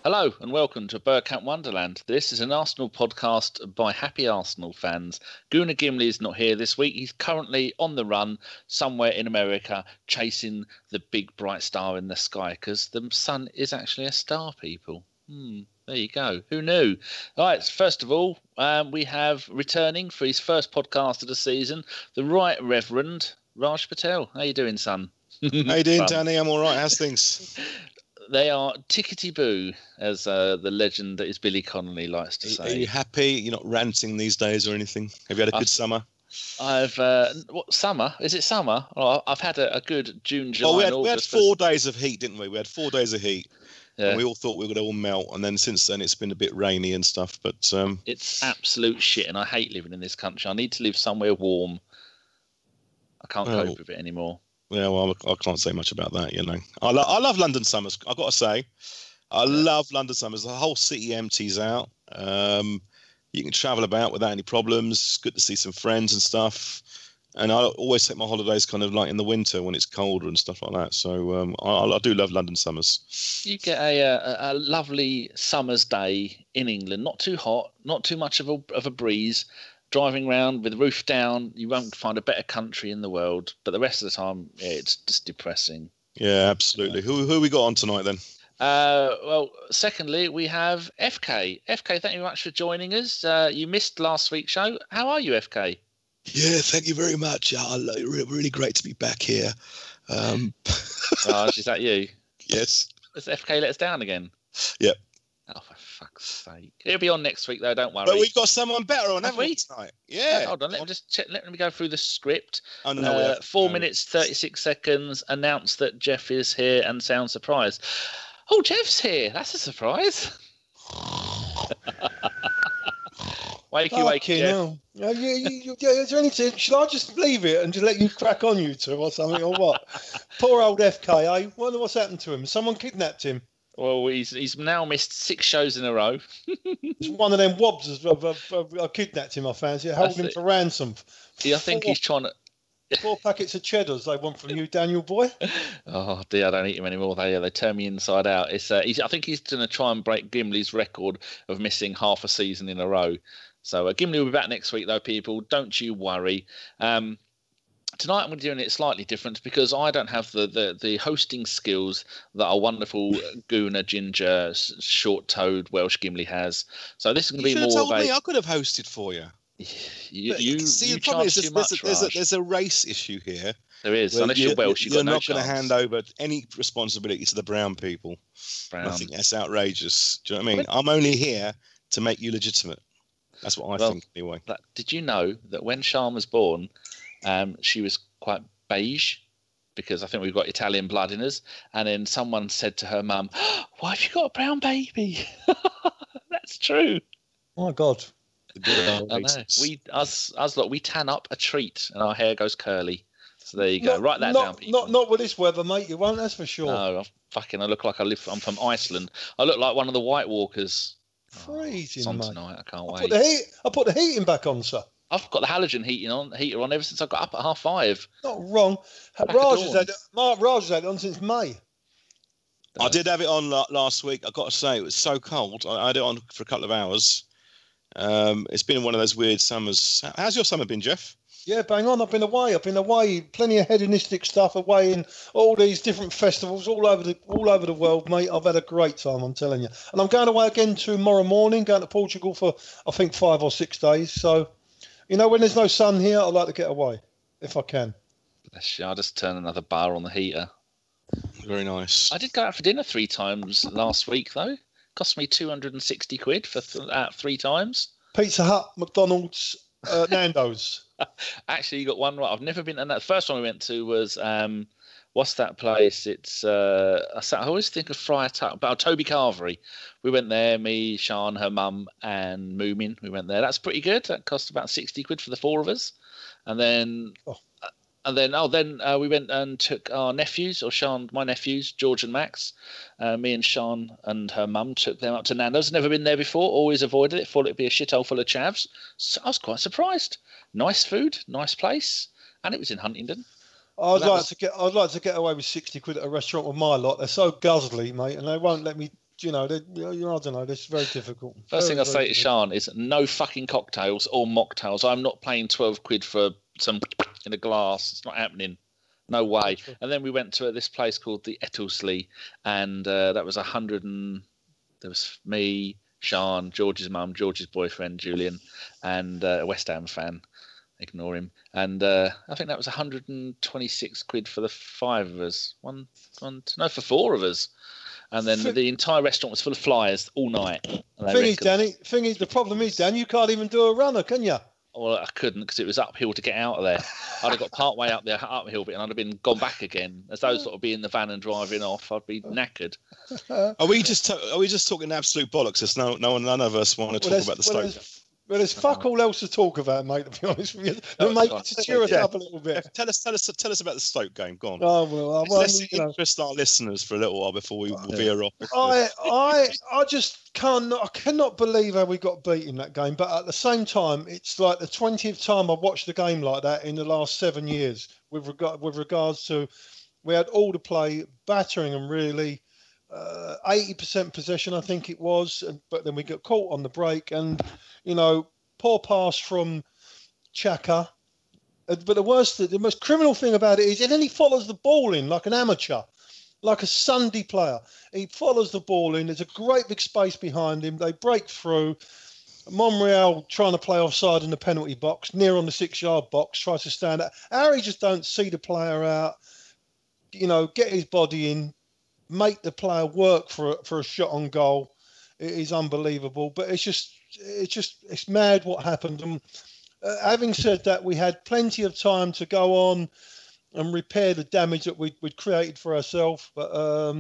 Hello and welcome to Bergkamp Wonderland. This is an Arsenal podcast by happy Arsenal fans. Gunnar Gimli is not here this week. He's currently on the run somewhere in America chasing the big bright star in the sky because the sun is actually a star, people. There you go. Who knew? All right, first of all, we have returning for his first podcast of the season, the Right Reverend Raj Patel. How you doing, son? How you doing, Danny? I'm all right. How's things? They are tickety-boo, as the legend that is Billy Connolly likes to say. Are you happy? You're not ranting these days or anything? Have you had a good summer? I've what summer? Is it summer? Oh, I've had a good June, July, and August. We had 4 days of heat, didn't we? We had 4 days of heat. Yeah. And we all thought we would all melt, and then since then it's been a bit rainy and stuff. But it's absolute shit, and I hate living in this country. I need to live somewhere warm. I can't cope with it anymore. Yeah, well, I can't say much about that, you know. I love London summers. I've got to say, I love London summers. The whole city empties out. You can travel about without any problems. It's good to see some friends and stuff. And I always take my holidays kind of like in the winter when it's colder and stuff like that. So I do love London summers. You get a lovely summer's day in England, not too hot, not too much of a breeze. Driving around with the roof down, you won't find a better country in the world. But the rest of the time, it's just depressing. Yeah, absolutely. Who we got on tonight then? Well, secondly, we have FK. FK, thank you very much for joining us. You missed last week's show. How are you, FK? Yeah, thank you very much. Really great to be back here. Raj, is that you? Yes. Has FK let us down again? Yep. Oh, for fuck's sake. He'll be on next week, though, don't worry. But we've got someone better on, haven't we, tonight? Yeah. Hold on, let me just check. Let me go through the script. Oh, no, 4 minutes, 36 seconds. Announce that Jeff is here and sound surprised. Oh, Jeff's here. That's a surprise. Wakey, Jeff. No. Is there anything? Should I just leave it and just let you crack on, you two, or something, or what? Poor old FK, eh? Wonder what's happened to him. Someone kidnapped him. Well, he's now missed 6 shows in a row. It's one of them wobs have kidnapped him, I fancy, holding him for ransom. Yeah, I think he's trying to... 4 packets of cheddars they want from you, Daniel boy. Oh dear, I don't eat them anymore. They turn me inside out. It's I think he's going to try and break Gimli's record of missing half a season in a row. So Gimli will be back next week, though, people. Don't you worry. Tonight I'm going to be doing it slightly different because I don't have the hosting skills that our wonderful Gunnar Ginger short-toed Welsh Gimli has. So this is going to be more. You should have told me. I could have hosted for you. You charge too much, there's a race issue here. There is. Unless you're Welsh, you're not going to hand over any responsibility to the brown people. I think that's outrageous. Do you know what I mean? I'm only here to make you legitimate. That's what I think, anyway. Did you know that when Sian was born, she was quite beige? Because I think we've got Italian blood in us. And then someone said to her mum, "Why have you got a brown baby?" That's true. Oh, my God. I know. We tan up a treat and our hair goes curly. So there you go. Write that down, people. Not with this weather, mate. You won't, that's for sure. No, I look like I'm from Iceland. I look like one of the White Walkers. Freezing, it's on mate. Tonight. I can't wait. I put the heating back on, sir. I've got the halogen heater on ever since I got up at 5:30. Not wrong. Raj has had it on since May. I did have it on last week. I've got to say, it was so cold. I had it on for a couple of hours. It's been one of those weird summers. How's your summer been, Jeff? Yeah, bang on. I've been away. Plenty of hedonistic stuff away in all these different festivals all over the world, mate. I've had a great time, I'm telling you. And I'm going away again tomorrow morning, going to Portugal for, I think, 5 or 6 days. So, you know, when there's no sun here, I like to get away, if I can. I'll just turn another bar on the heater. Very nice. I did go out for dinner 3 times last week, though. Cost me 260 quid for 3 times. Pizza Hut, McDonald's, Nando's. Actually, you got one right. I've never been, and that first one we went to was what's that place? It's I always think of Friar Tuck, but Toby Carvery. We went there, me, Sian, her mum, and Moomin. We went there. That's pretty good. That cost about 60 quid for the 4 of us, and then. Then we went and took our nephews, my nephews, George and Max. Me and Sian and her mum took them up to Nando's. Never been there before, always avoided it, thought it'd be a shithole full of chavs. So I was quite surprised. Nice food, nice place, and it was in Huntingdon. I'd like to get away with 60 quid at a restaurant with my lot. They're so guzzly, mate, and they won't let me you know, I don't know. It's very difficult. First Very, thing I very say to difficult. Sean is no fucking cocktails or mocktails. I'm not paying 12 quid for some in a glass. It's not happening. No way. That's right. And then we went to this place called the Ettlesleigh, and that was 100 and there was me, Sean, George's mum, George's boyfriend, Julian, and a West Ham fan. Ignore him. And I think that was 126 quid for the 5 of us. For 4 of us. And then Thi- the entire restaurant was full of flyers all night. And they Thing is, reckon, Danny. Thing is, the problem is, Dan, you can't even do a runner, can you? well, I couldn't because it was uphill to get out of there. I'd have got part way up there, uphill bit, and I'd have been gone back again. As those sort of be in the van and driving off, I'd be knackered. Are we just talking absolute bollocks? There's none of us want to talk about the Stoke. There's fuck all else to talk about, mate. To be honest with you, That's mate, fine. to cheer us Yeah. up a little bit. Tell us about the Stoke game. Go on. Oh well, Let's you know, interest our listeners for a little while before we veer off. I just I cannot believe how we got beat in that game. But at the same time, it's like the 20th time I've watched a game like that in the last 7 years. With regards to, we had all the play, battering them really. 80% possession, I think it was, but then we got caught on the break, and you know, poor pass from Xhaka. But the most criminal thing about it is, and then he follows the ball in like an amateur, like a Sunday player. He follows the ball in. There's a great big space behind him. They break through. Monreal trying to play offside in the penalty box, near on the 6-yard box, tries to stand out. Harry just don't see the player out. You know, get his body in, make the player work for a shot on goal. It is unbelievable, but it's mad what happened. And having said that, we had plenty of time to go on and repair the damage that we'd created for ourselves. But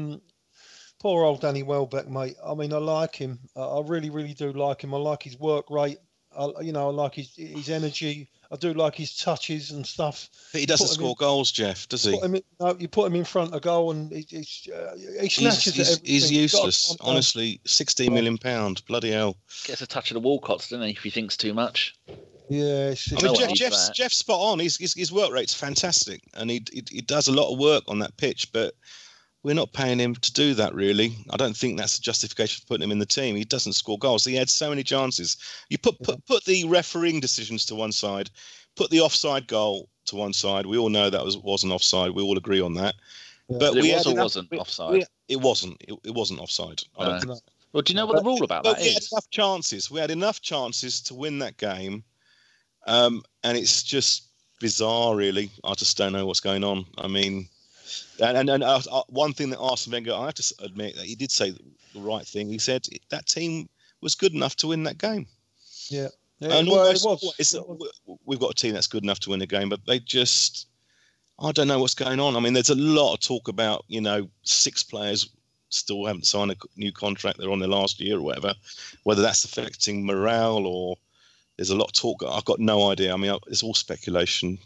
poor old Danny Welbeck, mate. I mean, I like him. I really, really do like him. I like his work rate. I like his energy. I do like his touches and stuff. But he doesn't score goals, Jeff, does he? You put him in front of goal, and he snatches at everything. He's useless. Honestly, £16 million. Bloody hell. Gets a touch of the Walcott's, doesn't he, if he thinks too much? Yeah, I mean, Jeff's spot on. His work rate's fantastic, and he does a lot of work on that pitch, but we're not paying him to do that, really. I don't think that's a justification for putting him in the team. He doesn't score goals. He had so many chances. You put the refereeing decisions to one side, put the offside goal to one side. We all know that wasn't offside. We all agree on that. Yeah. But wasn't offside. It wasn't. It wasn't offside. I don't think. Well, do you know what the rule about that we is? had enough chances. We had enough chances to win that game, and it's just bizarre, really. I just don't know what's going on. I mean. And one thing that Arsene Wenger, I have to admit that he did say the right thing. He said that team was good enough to win that game. Yeah. And it was. We've got a team that's good enough to win the game, but they just, I don't know what's going on. I mean, there's a lot of talk about, 6 players still haven't signed a new contract. They're on their last year or whatever, whether that's affecting morale or there's a lot of talk. I've got no idea. I mean, it's all speculation.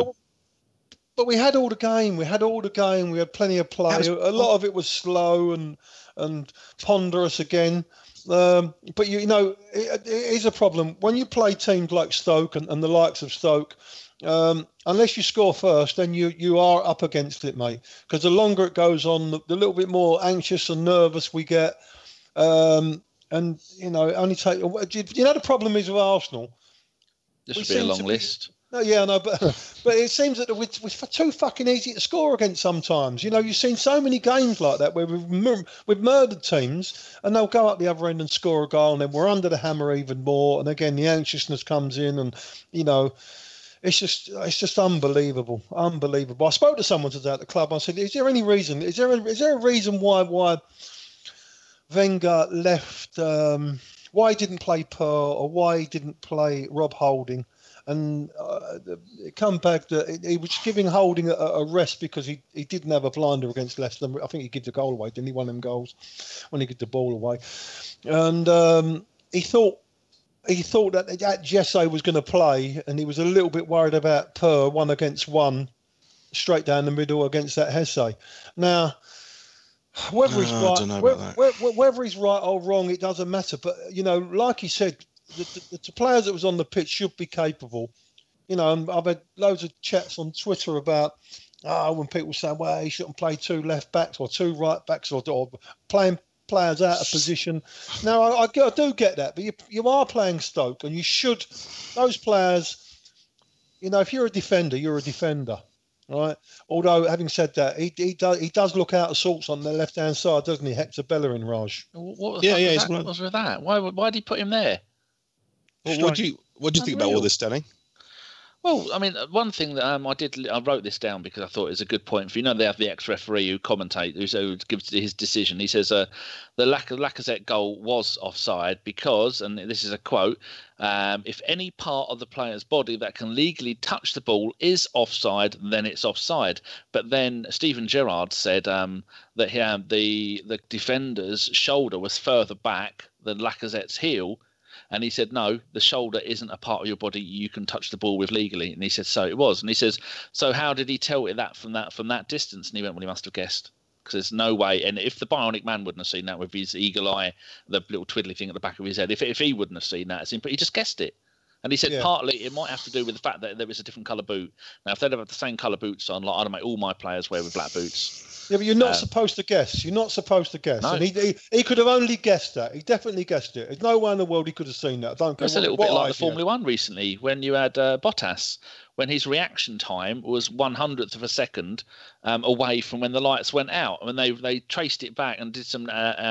But we had all the game. We had plenty of play. A lot of it was slow and ponderous again. But it is a problem when you play teams like Stoke and the likes of Stoke. Unless you score first, then you are up against it, mate. Because the longer it goes on, the little bit more anxious and nervous we get. Only take. The problem is with Arsenal. This would be a long list. No, yeah, no, but it seems that we're too fucking easy to score against sometimes. You've seen so many games like that where we've murdered teams and they'll go up the other end and score a goal, and then we're under the hammer even more. And again, the anxiousness comes in, and it's just unbelievable. I spoke to someone today at the club. I said, "Is there any reason? Is there a reason why Wenger left? Why he didn't play Pearl, or why he didn't play Rob Holding?" And it come back that he was giving Holding a rest because he didn't have a blinder against Leicester. I think he gave the goal away, didn't he? One of them goals when he gave the ball away. And he thought that Jesse was going to play, and he was a little bit worried about Per 1-on-1 straight down the middle against that Hesse. Now, whether he's whether he's right or wrong, it doesn't matter. But like he said, the players that was on the pitch should be capable. And I've had loads of chats on Twitter about when people say, well, he shouldn't play 2 left backs or 2 right backs or play players out of position. Now, I do get that, but you are playing Stoke, and you should. Those players, if you're a defender, you're a defender, right? Although, having said that, he does look out of sorts on the left hand side, doesn't he? Hector Bellerin, Raj. What was with that? Why did he put him there? Well, what do you think about all this, Danny? Well, I mean, one thing that I wrote this down because I thought it was a good point. For they have the ex-referee who commentates, who gives his decision. He says the Lacazette goal was offside because, and this is a quote, if any part of the player's body that can legally touch the ball is offside, then it's offside. But then Steven Gerrard said that the defender's shoulder was further back than Lacazette's heel. And he said, no, the shoulder isn't a part of your body you can touch the ball with legally. And he said, so it was. And he says, so how did he tell it that from that distance? And he went, well, he must have guessed. Because there's no way. And if the Bionic Man wouldn't have seen that with his eagle eye, the little twiddly thing at the back of his head, if he wouldn't have seen that, but he just guessed it. And he said partly it might have to do with the fact that there was a different colour boot. Now, if they'd have had the same colour boots on, like I'd make all my players wear with black boots. Yeah, but you're not supposed to guess. You're not supposed to guess. No. And he could have only guessed that. He definitely guessed it. There's no way in the world he could have seen that. It's a little bit like the Formula One recently when you had Bottas, when his reaction time was 1/100th of a second away from when the lights went out. And they traced it back and did some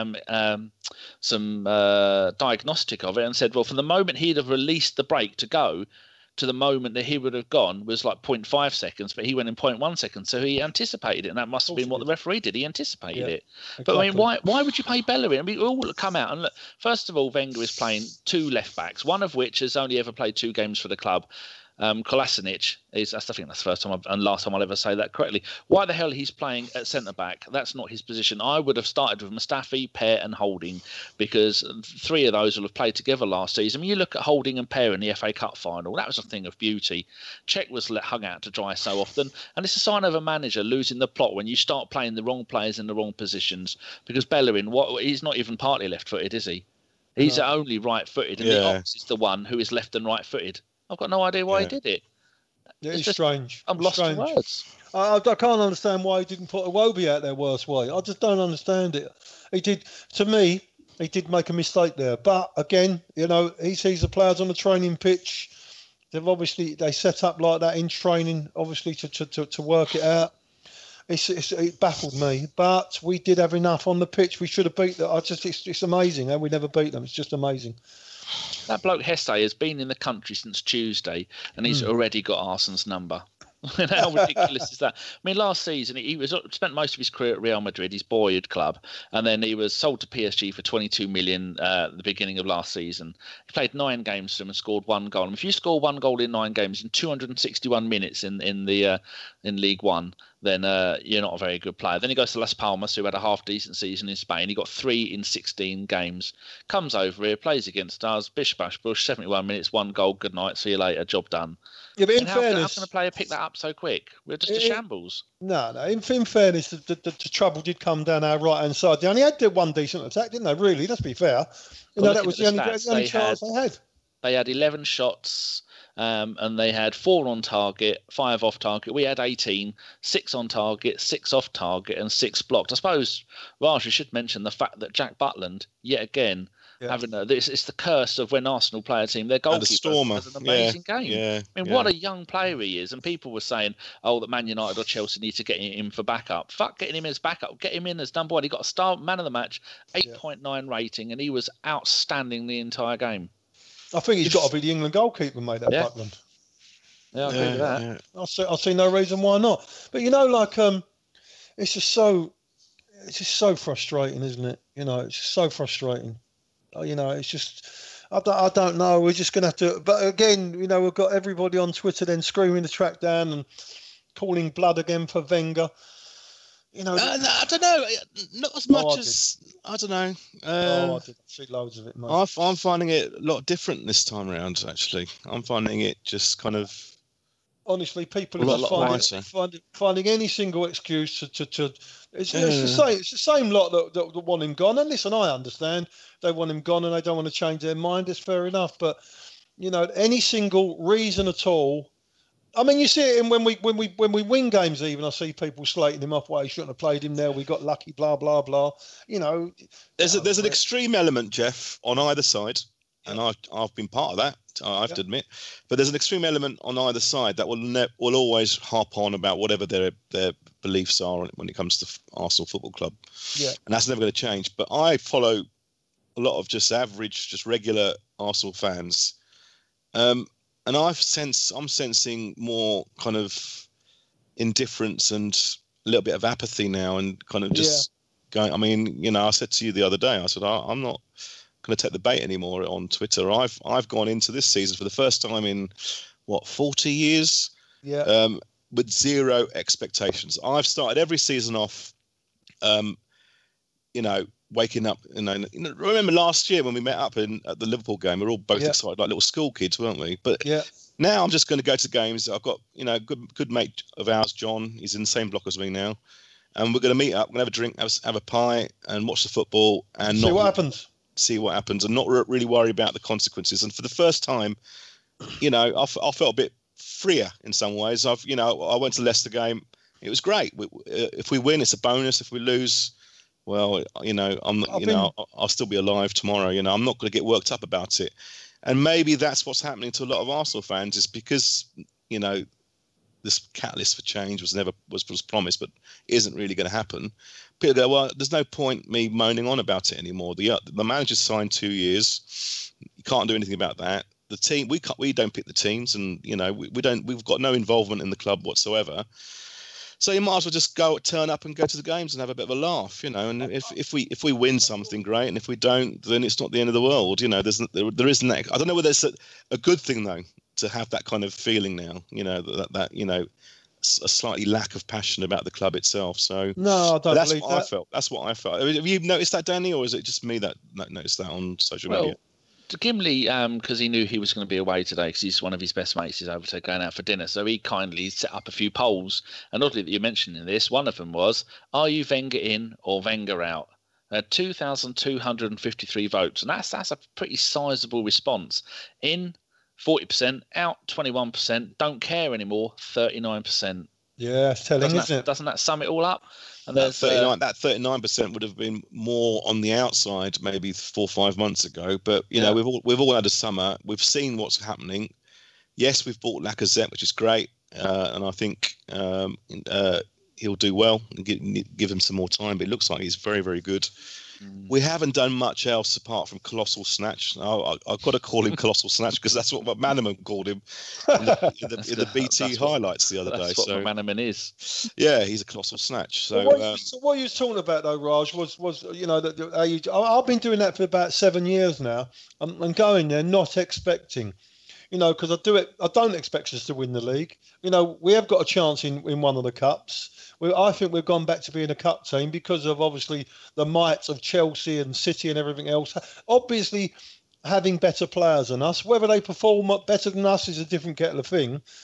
diagnostic of it and said, well, from the moment he'd have released the brake to go to the moment that he would have gone was like 0.5 seconds, but he went in 0.1 seconds. So he anticipated it, and that must have been what the referee did. He anticipated it. Exactly. But I mean, why would you pay Bellerin? I mean, we all come out and look. First of all, Wenger is playing two left backs, one of which has only ever played 2 games for the club. Kolasinac is, I think that's the first time and last time I'll ever say that correctly. Why the hell he's playing at centre back? That's not his position. I would have started with Mustafi, Pear, and Holding because 3 of those will have played together last season. When you look at Holding and Pear in the FA Cup final, that was a thing of beauty. Cech was hung out to dry so often, and it's a sign of a manager losing the plot when you start playing the wrong players in the wrong positions. Because Bellerin, he's not even partly left-footed, is he? He's only right-footed, and the Ox is the one who is left and right-footed. I've got no idea why he did it. It's strange. I'm lost for words. I can't understand why he didn't put Iwobi out there worst way. I just don't understand it. He did make a mistake there. But again, he sees the players on the training pitch. They set up like that in training, obviously to work it out. It baffled me, but we did have enough on the pitch. We should have beat them. It's amazing how we never beat them. It's just amazing. That bloke Hesse has been in the country since Tuesday, and he's already got Arsenal's number. How ridiculous is that? I mean, last season he spent most of his career at Real Madrid, his boyhood club, and then he was sold to PSG for 22 million at the beginning of last season. He played 9 games for them and scored 1 goal. And if you score 1 goal in 9 games in 261 minutes in League One, then you're not a very good player. Then he goes to Las Palmas, who had a half-decent season in Spain. He got 3 in 16 games. Comes over here, plays against us, bish bash bush, 71 minutes, 1 goal, good night, see you later, job done. Yeah, but how can a player pick that up so quick? We're just a shambles. No. In fairness, the trouble did come down our right-hand side. They only had 1 decent attack, didn't they? Really, let's be fair. That was the only chance they had. They had 11 shots. And they had 4 on target, 5 off target. We had 18, 6 on target, 6 off target, and 6 blocked. I suppose, Raj, we should mention the fact that Jack Butland, yet again, it's the curse of when Arsenal play a team. Their goalkeeper has an amazing game. Yeah, I mean, what a young player he is. And people were saying, that Man United or Chelsea need to get him for backup. Fuck getting him as backup. Get him in as number 1. He got a star man of the match, 8.9 rating, and he was outstanding the entire game. I think he's got to be the England goalkeeper, mate, that Butland. Yeah, I agree with that. Yeah. I see no reason why not. But it's just so frustrating, isn't it? It's just so frustrating. It's just I don't know. We're just going to have to. But again, we've got everybody on Twitter then screaming the track down and calling blood again for Wenger. I don't know. Not as much as I don't know. I did see loads of it, mate. I'm finding it a lot different this time around. Actually, I'm finding it just kind of. Honestly, people are finding any single excuse to. It's the same lot that want him gone. And listen, I understand they want him gone and they don't want to change their mind. It's fair enough, but any single reason at all I mean, you see it in when we win games. Even I see people slating him off. Why he shouldn't have played him there. We got lucky. Blah blah blah. You know, There's an extreme element, Jeff, on either side, Yeah. and I've been part of that. I have Yeah. to admit, but there's an extreme element on either side that will always harp on about whatever their beliefs are when it comes to Arsenal Football Club. Yeah. And that's never going to change. But I follow a lot of just average, just regular Arsenal fans, and I'm sensing more kind of indifference and a little bit of apathy now, and kind of just going. I mean, I said to you the other day, I said I'm not going to take the bait anymore on Twitter. I've gone into this season for the first time in 40 years, with zero expectations. I've started every season off, waking up. Remember last year when we met up at the Liverpool game? We were all both excited like little school kids, weren't we? But now I'm just going to go to games. I've got good mate of ours, John. He's in the same block as me now, and we're going to meet up. We're going to have a drink, have a pie, and watch the football, and see what happens. See what happens, and not really worry about the consequences. And for the first time, I felt a bit freer in some ways. I went to the Leicester game. It was great. If we win, it's a bonus. If we lose, well, I'll still be alive tomorrow. I'm not going to get worked up about it. And maybe that's what's happening to a lot of Arsenal fans, is because this catalyst for change was promised, but isn't really going to happen. People go, well, there's no point me moaning on about it anymore. The manager's signed 2 years. You can't do anything about that. The team, we don't pick the teams, and we've got no involvement in the club whatsoever. So you might as well just turn up and go to the games and have a bit of a laugh, And if we win something, great, and if we don't, then it's not the end of the world. There isn't that. I don't know whether it's a good thing though to have that kind of feeling now. That a slightly lack of passion about the club itself. So no, I don't believe that. I felt. That's what I felt. Have you noticed that, Danny, or is it just me that noticed that on social media? Gimli, because he knew he was going to be away today, because he's one of his best mates is over to going out for dinner, so he kindly set up a few polls. And oddly that you're mentioning this, one of them was, are you Wenger in or Wenger out? 2,253 votes, and that's a pretty sizable response. In, 40%, out 21%, don't care anymore 39%. Yeah, it's telling, isn't it? Doesn't that sum it all up? And that 39% would have been more on the outside maybe 4 or 5 months ago. But we've all had a summer. We've seen what's happening. Yes, we've bought Lacazette, which is great, and I think he'll do well and give him some more time. But it looks like he's very, very good. We haven't done much else apart from Colossal Snatch. I've got to call him Colossal Snatch because that's what McManaman called him in the BT highlights the other day. That's what McManaman is. Yeah, he's a Colossal Snatch. So what you was talking about though, Raj, was I've been doing that for about 7 years now. I'm going there not expecting. Because I don't expect us to win the league. We have got a chance in one of the cups. I think we've gone back to being a cup team because of obviously the might of Chelsea and City and everything else. Obviously, having better players than us, whether they perform better than us is a different kettle of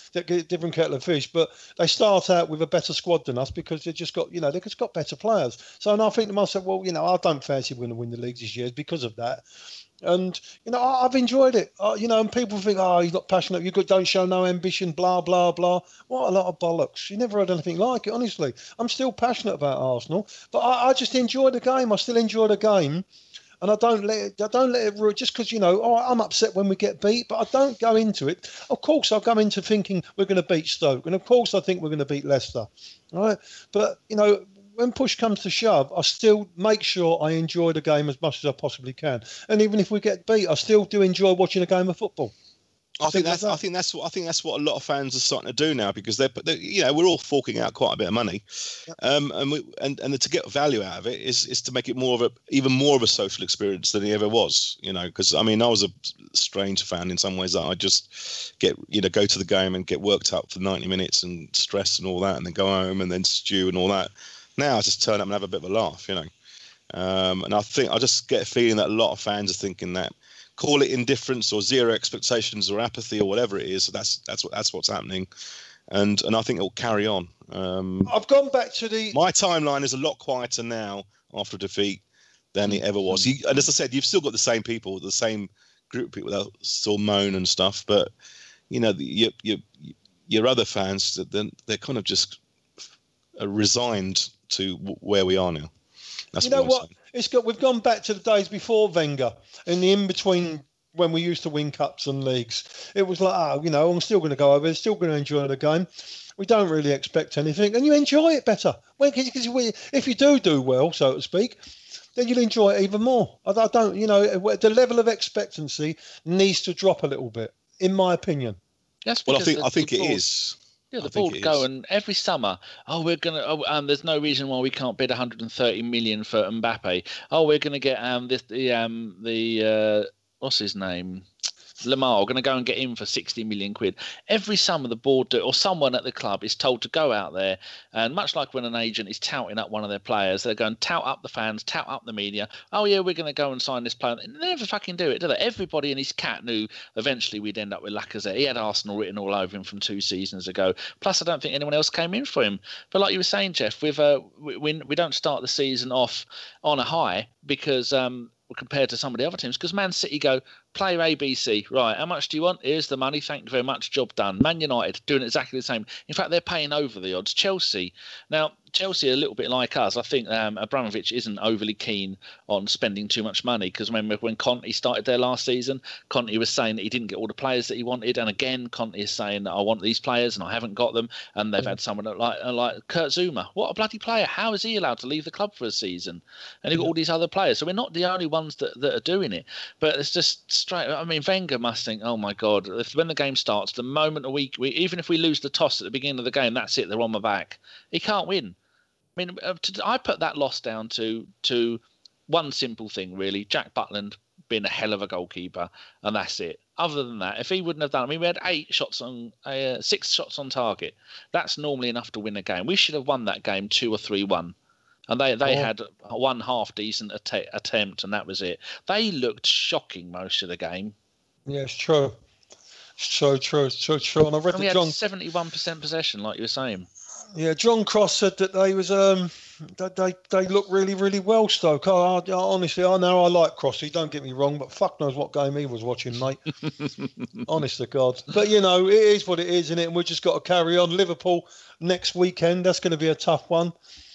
fish. But they start out with a better squad than us because they've just got better players. So, and I think to myself, well, I don't fancy we're going to win the league this year because of that. And I've enjoyed it. And people think, he's not passionate. Don't show no ambition. Blah blah blah. What a lot of bollocks! You never heard anything like it. Honestly, I'm still passionate about Arsenal, but I just enjoy the game. I still enjoy the game, and I don't let it ruin just because I'm upset when we get beat. But I don't go into it. Of course, I'll go into thinking we're going to beat Stoke, and of course, I think we're going to beat Leicester. Right? But when push comes to shove, I still make sure I enjoy the game as much as I possibly can. And even if we get beat, I still do enjoy watching a game of football. I think that's what a lot of fans are starting to do now because we're all forking out quite a bit of money, and to get value out of it is to make it even more of a social experience than it ever was. Because I was a strange fan in some ways that I just go to the game and get worked up for 90 minutes and stress and all that, and then go home and then stew and all that. Now I just turn up and have a bit of a laugh, and I think I just get a feeling that a lot of fans are thinking that. Call it indifference or zero expectations or apathy or whatever it is. So that's what's happening, and I think it will carry on. I've gone back to my timeline is a lot quieter now after defeat than it ever was. And as I said, you've still got the same people, the same group of people that still moan and stuff, but your other fans, they're kind of just resigned to where we are now. That's You know what I'm what? We've gone back to the days before Wenger, in the in between when we used to win cups and leagues. It was like, I'm still going to go over there, still going to enjoy the game. We don't really expect anything, and you enjoy it better. Because if you do well, so to speak, then you'll enjoy it even more. I don't, the level of expectancy needs to drop a little bit, in my opinion. That's Well, I think it is. Yeah, the board go and every summer, we're gonna. There's no reason why we can't bid 130 million for Mbappe. We're gonna get what's his name? Lamar, going to go and get him for 60 million quid. Every summer the board or someone at the club is told to go out there, and much like when an agent is touting up one of their players, they're going to tout up the fans, tout up the media. Oh yeah, we're going to go and sign this player. They never fucking do it, do they? Everybody and his cat knew eventually we'd end up with Lacazette. He had Arsenal written all over him from 2 seasons ago. Plus, I don't think anyone else came in for him. But like you were saying, Jeff, we don't start the season off on a high because compared to some of the other teams, because Man City go, player ABC, right, how much do you want? Here's the money, thank you very much, job done. Man United doing exactly the same. In fact, they're paying over the odds. Chelsea are a little bit like us. I think Abramovich isn't overly keen on spending too much money, because remember when Conte started there last season, Conte was saying that he didn't get all the players that he wanted, and again Conte is saying that I want these players and I haven't got them, and they've had someone like Kurt Zouma. What a bloody player. How is he allowed to leave the club for a season? And you've got all these other players, so we're not the only ones that are doing it. But it's just straight. I mean, Wenger must think, oh my God, when the game starts, the moment we even if we lose the toss at the beginning of the game, that's it, they're on my back. He can't win. I mean, I put that loss down to one simple thing, really. Jack Butland being a hell of a goalkeeper, and that's it. Other than that, if he wouldn't have done, I mean, we had 6 shots on target. That's normally enough to win a game. We should have won that game 2 or 3-1. And they had one half decent attempt, and that was it. They looked shocking most of the game. Yeah, it's true. So true. And I read and we had 71% possession, like you were saying. Yeah, John Cross said that they was they look really, really well, Stoke. Honestly, I know I like Crossy, don't get me wrong, but fuck knows what game he was watching, mate. Honest to God. But, it is what it is, isn't it? And we've just got to carry on. Liverpool next weekend, that's going to be a tough one.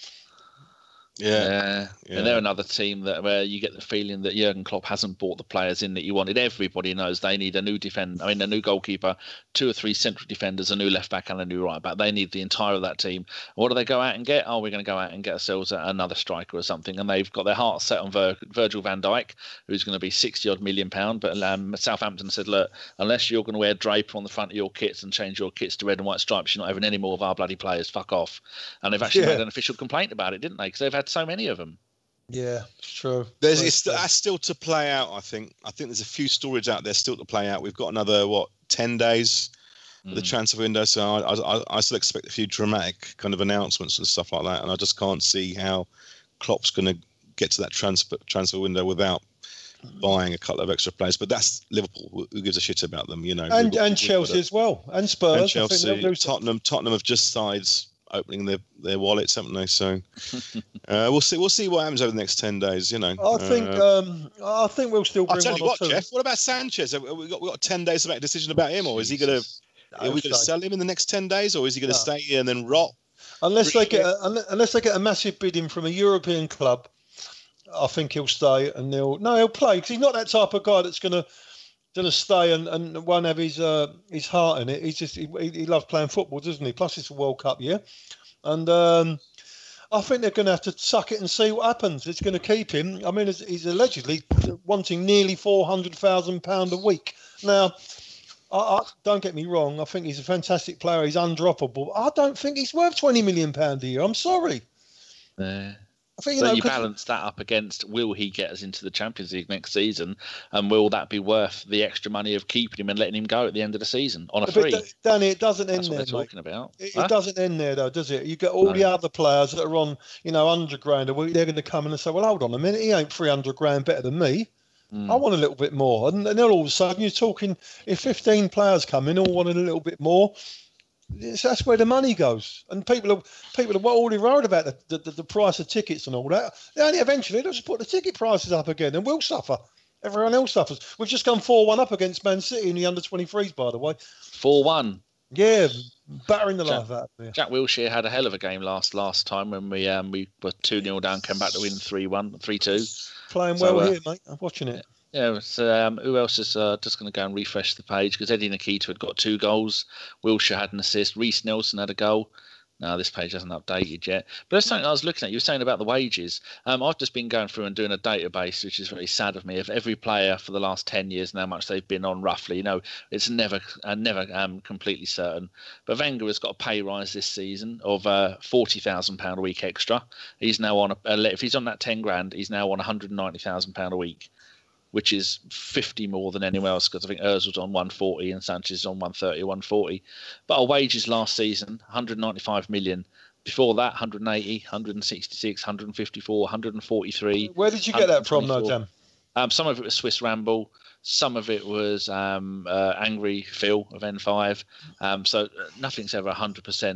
Yeah. And they're another team where you get the feeling that Jurgen Klopp hasn't bought the players in that you wanted. Everybody knows they need a new a new goalkeeper, 2 or 3 central defenders, a new left back and a new right back. They need the entire of that team. What do they go out and get? We're going to go out and get ourselves another striker or something. And they've got their heart set on Virgil van Dijk, who's going to be £60-odd million. But Southampton said, look, unless you're going to wear Draper on the front of your kits and change your kits to red and white stripes, you're not having any more of our bloody players. Fuck off. And they've actually made an official complaint about it, didn't they? Because they've had so many of them. Yeah, it's true. That's still to play out. I think there's a few stories out there still to play out. We've got another 10 days of the transfer window, so I still expect a few dramatic kind of announcements and stuff like that. And I just can't see how Klopp's going to get to that transfer window without buying a couple of extra players. But that's Liverpool. Who gives a shit about them? And Chelsea as well, and Spurs, and Chelsea, Tottenham have just started opening their wallets, haven't they? So we'll see what happens over the next 10 days. I think we'll still. I'll tell you what, Jeff. What about Sanchez? Have we got 10 days to make a decision about him, or is he going to? Are we going to sell him in the next 10 days, or is he going to stay here and then rot? Unless they get a massive bidding from a European club, I think he'll stay and he'll play, because he's not that type of guy that's going to stay and won't have his heart in it. He loves playing football, doesn't he? Plus it's a World Cup year, and I think they're going to have to suck it and see what happens. It's going to keep him. I mean, he's allegedly wanting nearly £400,000 a week. Now, I don't get me wrong. I think he's a fantastic player. He's undroppable. I don't think he's worth £20 million a year. I'm sorry. I think, you balance that up against, will he get us into the Champions League next season, and will that be worth the extra money of keeping him and letting him go at the end of the season on a free? Danny, it doesn't end there. That's what we're talking about. It doesn't end there, though, does it? You get all the other players that are on, £100,000. They're going to come in and say, well, hold on a minute, he ain't £300,000 better than me. I want a little bit more. And then all of a sudden you're talking, if 15 players come in, all wanting a little bit more, that's where the money goes. And people are already worried about the price of tickets and all that. Only eventually they'll just put the ticket prices up again, and we'll suffer. Everyone else suffers. We've just gone 4-1 up against Man City in the under-23s, by the way. 4-1. Yeah, battering the life out of you. Jack Wilshere had a hell of a game last time when we were 2-0 down, came back to win 3-1, 3-2. Playing well here, mate. I'm watching it. Yeah, so who else is just going to go and refresh the page? Because Eddie Nikita had got 2 goals. Wilshere had an assist. Reece Nelson had a goal. No, this page hasn't updated yet. But there's something I was looking at. You were saying about the wages. I've just been going through and doing a database, which is very sad of me, of every player for the last 10 years and how much they've been on roughly. You know, it's never completely certain. But Wenger has got a pay rise this season of £40,000 a week extra. He's now on, if he's on that 10 grand, he's now on £190,000 a week, which is 50 more than anyone else, because I think Ozil's on 140 and Sanchez is on 130, 140. But our wages last season, 195 million. Before that, 180, 166, 154, 143. Where did you get that from, though, Dan? Some of it was Swiss Ramble. Some of it was Angry Phil of N5. So nothing's ever 100%.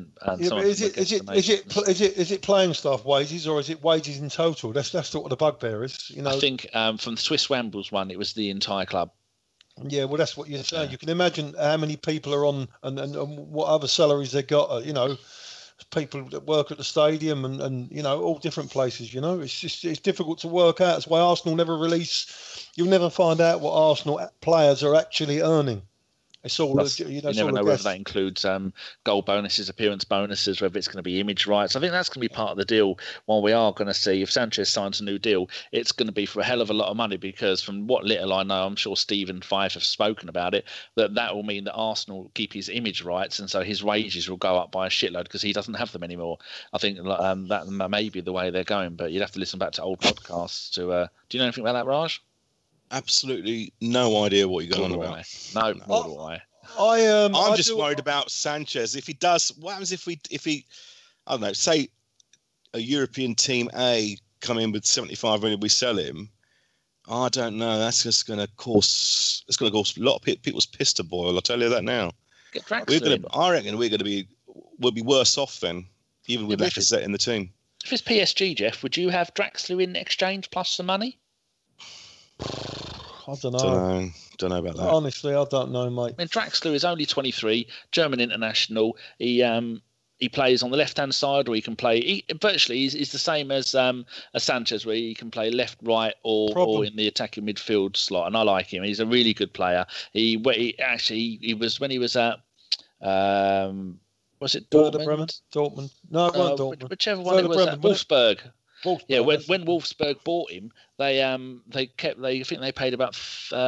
Is it playing staff wages or is it wages in total? That's sort of the bugbear is. You know, I think from the Swiss Rambles one, it was the entire club. Yeah, well, that's what you're saying. Yeah. You can imagine how many people are on and what other salaries they got. You know, people that work at the stadium and you know, all different places. You know, it's difficult to work out. That's why Arsenal never release. You'll never find out what Arsenal players are actually earning. It's all you never know whether that includes goal bonuses, appearance bonuses, whether it's going to be image rights. I think that's going to be part of the deal. While we are going to see if Sanchez signs a new deal, it's going to be for a hell of a lot of money, because from what little I know, I'm sure Steve and Fife have spoken about it, that will mean that Arsenal will keep his image rights, and so his wages will go up by a shitload because he doesn't have them anymore. I think that may be the way they're going, but you'd have to listen back to old podcasts to. Do you know anything about that, Raj? Absolutely no idea what you're going on about. No, nor do I. I'm just worried about Sanchez. If he does, what happens if he, I don't know, say a European team A come in with 75 million, we sell him. I don't know. That's just going to cause. It's going to cause a lot of people's piss to boil. I'll tell you that now. Get Draxler. I reckon we'll be worse off then, even with Lacazette in the team. If it's PSG, Jeff, would you have Draxler in exchange plus some money? I don't know. Don't know about that. Honestly, I don't know, mate. I mean, Draxler is only 23, German international. He plays on the left-hand side, or he can play. He's the same as Sanchez, where he can play left, right, or in the attacking midfield slot. And I like him. He's a really good player. He was when he was at. Was it Dortmund? Dortmund. No, it wasn't Dortmund. Whichever one it was. Wolfsburg. Yeah, when Wolfsburg bought him, they think they paid about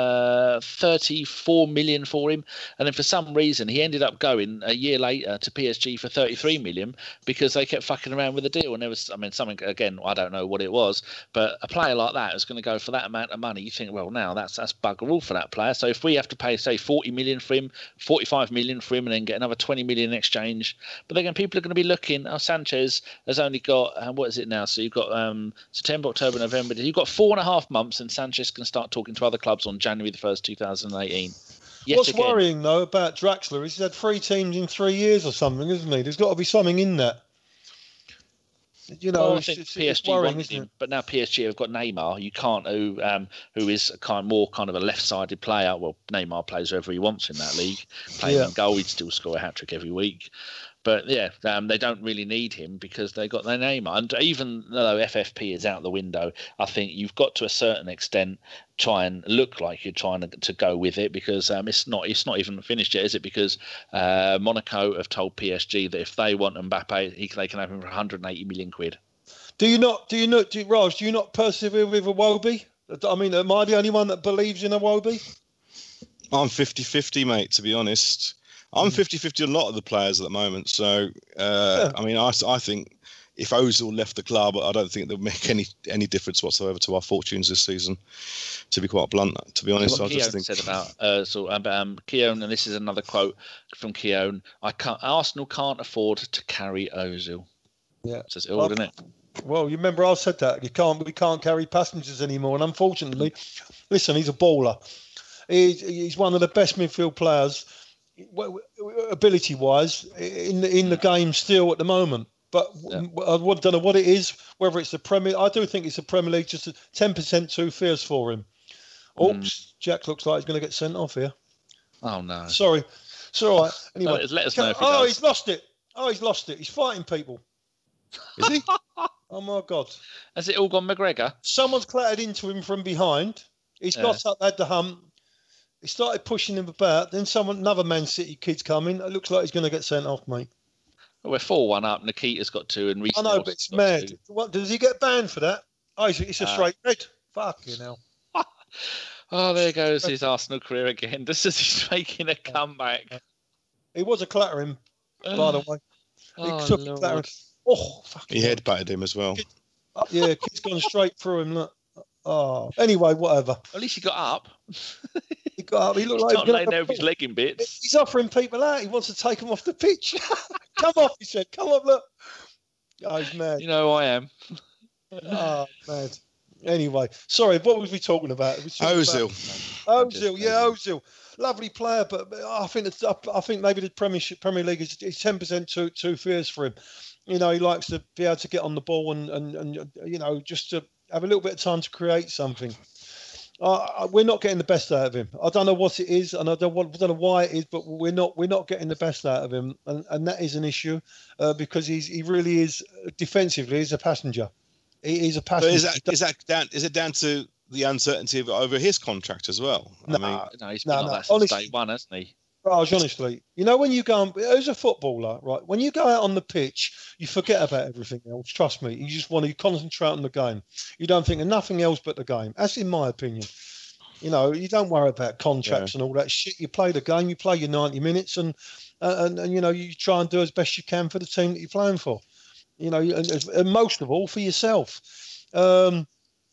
34 million for him, and then for some reason he ended up going a year later to PSG for 33 million because they kept fucking around with the deal. And there was, something, again, I don't know what it was, but a player like that is going to go for that amount of money. You think, well, now that's bugger all for that player. So if we have to pay, say, 40 million for him, 45 million for him, and then get another 20 million in exchange, but then people are going to be looking. Sanchez has only got what is it now? So you've got September, October, November. You've got 4.5 months, and Sanchez can start talking to other clubs on January the 1st, 2018. What's worrying, though, about Draxler is he's had 3 teams in 3 years or something, isn't he? There's got to be something in that. You know, I think PSG wanted him, but now PSG have got Neymar. You can't, who is more kind of a left-sided player. Well, Neymar plays wherever he wants in that league. Playing in goal, he'd still score a hat-trick every week. But yeah, they don't really need him because they got their Neymar. And even though FFP is out the window, I think you've got to a certain extent try and look like you're trying to go with it, because it's not even finished yet, is it? Because Monaco have told PSG that if they want Mbappe, they can have him for 180 million quid. Do you not, Raj? Do you not persevere with Iwobi? I mean, am I the only one that believes in Iwobi? I'm 50-50, mate. To be honest. I'm 50-50 on a lot of the players at the moment. So, I think if Ozil left the club, I don't think it would make any difference whatsoever to our fortunes this season, to be quite blunt. To be honest, I just think... said about Keown, and this is another quote from Keown, Arsenal can't afford to carry Ozil. Yeah. Says it all, doesn't it? Well, you remember I said that. We can't carry passengers anymore. And unfortunately, listen, he's a baller. He's one of the best midfield players, ability-wise, in the game still at the moment. But I don't know what it is, whether it's the Premier... I do think it's the Premier League, just 10% too fierce for him. Oops, Jack looks like he's going to get sent off here. Oh, no. Sorry. It's all right. Anyway, let us know if he does. he's lost it. Oh, he's lost it. He's fighting people. Is he? Oh my God! Has it all gone McGregor? Someone's clattered into him from behind. He's got up, had the hump. He started pushing him about. Then another Man City kid's coming. It looks like he's going to get sent off, mate. Well, we're 4-1 up. Nikita's got 2 and Reece. I know, but it's mad. 2. What does he get banned for that? Oh, it's a straight red. Fucking hell. Oh, there goes his Arsenal career again. Just as he's making a comeback. He was a clattering, by the way. Oh, Lord. Oh, fucking He headbutted him as well. Yeah, kid's gone straight through him. Look. Oh, anyway, whatever. At least he got up. He got up. He looked He's like not laying there with his leg in bits. He's offering people out. He wants to take them off the pitch. Come off, he said. Come on, look. Oh, he's mad. You know who I am. Oh, mad. Anyway, sorry, what was we talking about? Ozil. Ozil. Lovely player, but I think maybe the Premier League is 10% too fierce for him. You know, he likes to be able to get on the ball and you know, just to have a little bit of time to create something. We're not getting the best out of him. I don't know what it is, and I don't know why it is, but we're not getting the best out of him, and that is an issue because he really is defensively. He's a passenger. He's a passenger. But is it down to the uncertainty over his contract as well? No, he's been like that since day one, hasn't he? Raj, honestly, you know, when you go as a footballer, right? When you go out on the pitch, you forget about everything else. Trust me, you just want to concentrate on the game. You don't think of nothing else but the game. That's in my opinion. You know, you don't worry about contracts and all that shit. You play the game, you play your 90 minutes, and you know, you try and do as best you can for the team that you're playing for. You know, and most of all for yourself. But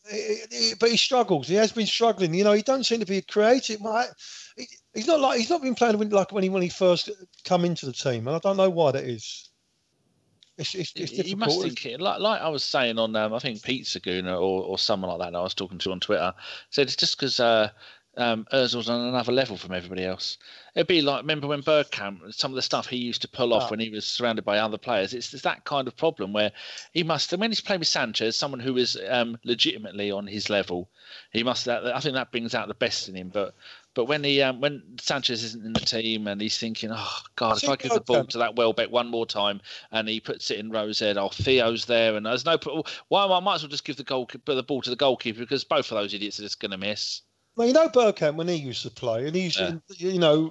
he struggles. He has been struggling. You know, he don't seem to be creative. He's not been playing like when he first come into the team, and I don't know why that is. It's difficult. You must think it, like I was saying on I think Pete Saguna or someone like that I was talking to on Twitter said it's just because Ozil's on another level from everybody else. It'd be like, remember when Bergkamp, some of the stuff he used to pull off when he was surrounded by other players. It's that kind of problem where he must, when he's playing with Sanchez, someone who is legitimately on his level, he must. I think that brings out the best in him. But when when Sanchez isn't in the team and he's thinking, oh God, if I give the ball to that Welbeck one more time and he puts it in Rowe's head, Theo's there, and there's no. Why I might as well just give the ball to the goalkeeper because both of those idiots are just going to miss. Well, you know Bergkamp when he used to play, and he used to, you know,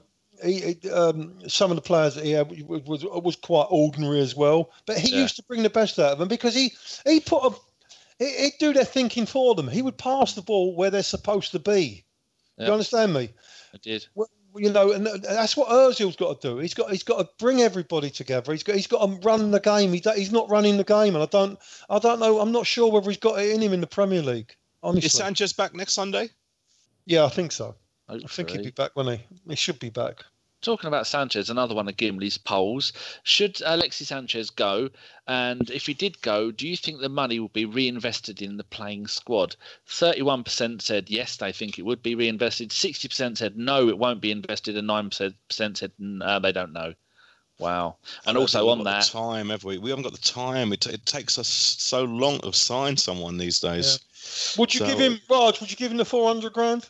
some of the players that he had was quite ordinary as well, but he used to bring the best out of them because he'd do their thinking for them. He would pass the ball where they're supposed to be. You understand me? I did. Well, you know, and that's what Ozil's got to do. He's got to bring everybody together. He's got to run the game. He's not running the game, and I don't know. I'm not sure whether he's got it in him in the Premier League. Honestly, is Sanchez back next Sunday? Yeah, I think so. Hopefully. I think he'll be back when he should be back. Talking about Sanchez, another one of Gimli's polls. Should Alexis Sanchez go? And if he did go, do you think the money will be reinvested in the playing squad? 31% said yes, they think it would be reinvested. 60% said no, it won't be invested. And 9% said they don't know. Wow. And also on that... time, have we? We haven't got the time. It takes us so long to sign someone these days. Yeah. Would you give him, Raj, would you give him the 400 grand?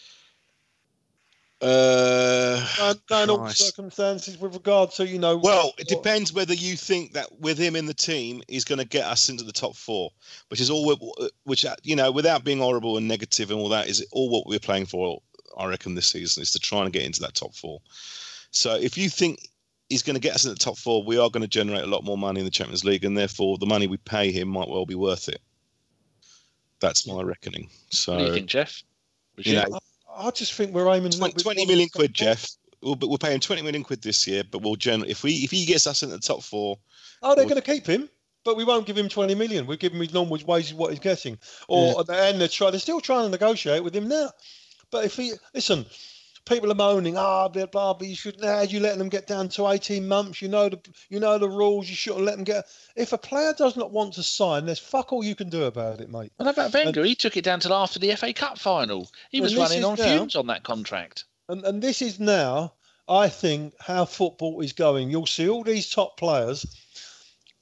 In all circumstances with regard to, you know... Well, it depends whether you think that with him in the team, he's going to get us into the top four, which is all, which, you know, without being horrible and negative and all that, is all what we're playing for, I reckon, this season, is to try and get into that top four. So if you think he's going to get us in the top four, we are going to generate a lot more money in the Champions League, and therefore the money we pay him might well be worth it. That's my reckoning. So, what do you think, Jeff? I just think we're aiming 20 million quid, Jeff. We're paying 20 million quid this year, but we'll if he gets us in the top four. Oh, they're going to keep him, but we won't give him 20 million. We'll give him his normal wages, what he's getting. And they're still trying to negotiate with him now. But if listen, people are moaning, blah blah, but you shouldn't. You letting them get down to 18 months. You know the rules. You shouldn't let them get. If a player does not want to sign, there's fuck all you can do about it, mate. What about Wenger? He took it down till after the FA Cup final. He was running on fumes on that contract. And this is now, I think, how football is going. You'll see all these top players.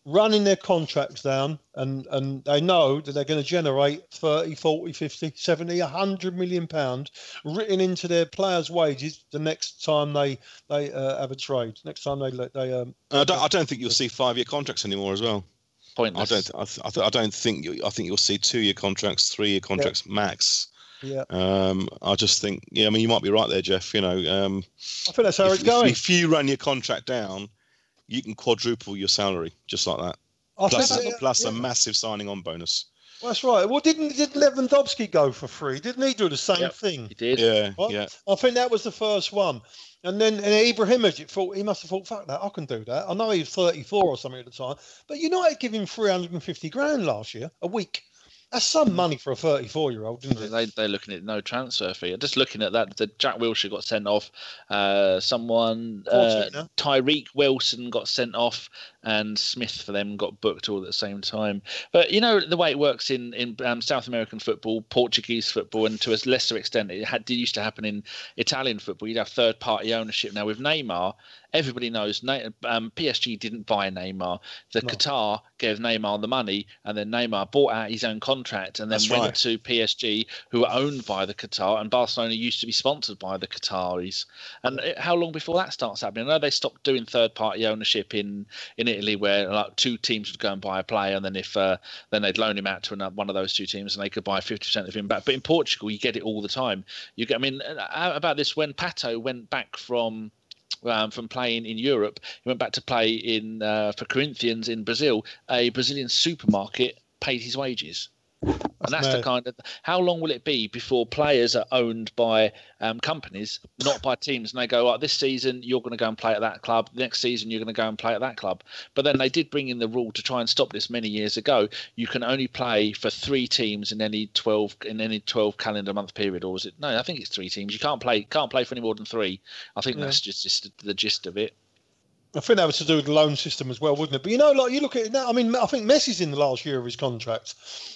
running their contracts down, and they know that they're going to generate 30, 40, 50, 70, 100 million pounds written into their players' wages the next time they have a trade. Next time they I don't think you'll see 5-year contracts anymore as well. Pointless. I don't think I think you'll see 2-year contracts, 3-year contracts max. Yeah. I just think, I mean, you might be right there, Jeff. I think that's how it's going. If you run your contract down, you can quadruple your salary just like that. Plus a massive signing on bonus. Well, that's right. Well, didn't Lewandowski go for free? Didn't he do the same thing? He did. Yeah, right? yeah. I think that was the first one. And then Ibrahimovic he must have thought, fuck that, I can do that. I know he was 34 or something at the time, but United gave him 350 grand last year, a week. That's some money for a 34-year-old, isn't it? They're looking at no transfer fee. Just looking at that, the Jack Wilshere got sent off. Tyreek Wilson got sent off, and Smith for them got booked all at the same time. But the way it works in South American football, Portuguese football, and to a lesser extent, it used to happen in Italian football. You'd have third-party ownership. Now with Neymar, everybody knows PSG didn't buy Neymar. Qatar gave Neymar the money, and then Neymar bought out his own contract and then went to PSG, who were owned by the Qatar, and Barcelona used to be sponsored by the Qataris. And how long before that starts happening? I know they stopped doing third-party ownership in Italy, where like 2 teams would go and buy a player, and then then they'd loan him out to one of those 2 teams, and they could buy 50% of him back. But in Portugal, you get it all the time. How about this? When Pato went back from playing in Europe, he went back to play for Corinthians in Brazil. A Brazilian supermarket paid his wages. And that's the kind of. How long will it be before players are owned by companies, not by teams? And they go, this season you're going to go and play at that club. Next season you're going to go and play at that club. But then they did bring in the rule to try and stop this many years ago. You can only play for 3 teams in any 12 calendar month period, or is it? No, I think it's 3 teams. You can't play for any more than 3. I think that's just the gist of it. I think that was to do with the loan system as well, wouldn't it? But you look at it now. I mean, I think Messi's in the last year of his contract.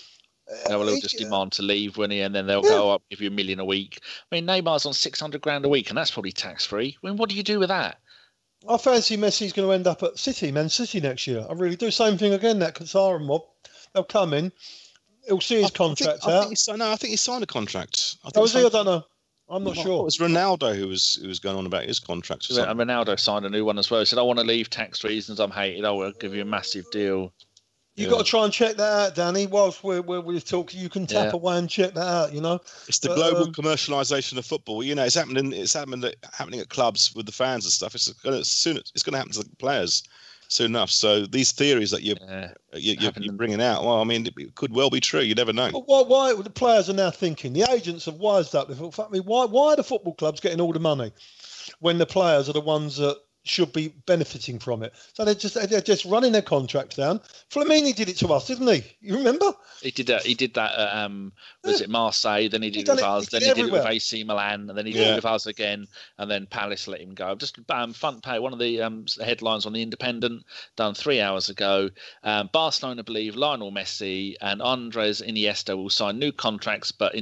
He'll just demand to leave, won't he? And then they'll go up, give you $1 million a week. I mean, Neymar's on 600 grand a week, and that's probably tax free. I mean, what do you do with that? I fancy Messi's going to end up at Man City next year. I really do. Same thing again. That Qatar mob, they'll come in. He'll see his contract out. I think he signed a contract. I don't know. I'm not sure. It was Ronaldo who was going on about his contract. And Ronaldo signed a new one as well. He said, I want to leave tax reasons. I'm hated. I will give you a massive deal. You've got to try and check that out, Danny. Whilst we're talking, you can tap away and check that out. It's the global commercialisation of football. It's happening. It's happening at clubs with the fans and stuff. It's going to happen to the players soon enough. So these theories that you're bringing out, well, I mean, it could well be true. You never know. Why the players are now thinking? The agents have wised up. They thought, fuck me, why are the football clubs getting all the money when the players are the ones that should be benefiting from it? So they're just running their contracts down. Flamini did it to us, didn't he? You remember? He did that at was it Marseille? Then he did it with us. Then he did it with AC Milan, and then he did it with us again. And then Palace let him go. Just front page. One of the headlines on the Independent done 3 hours ago. Barcelona believe Lionel Messi and Andres Iniesta will sign new contracts, but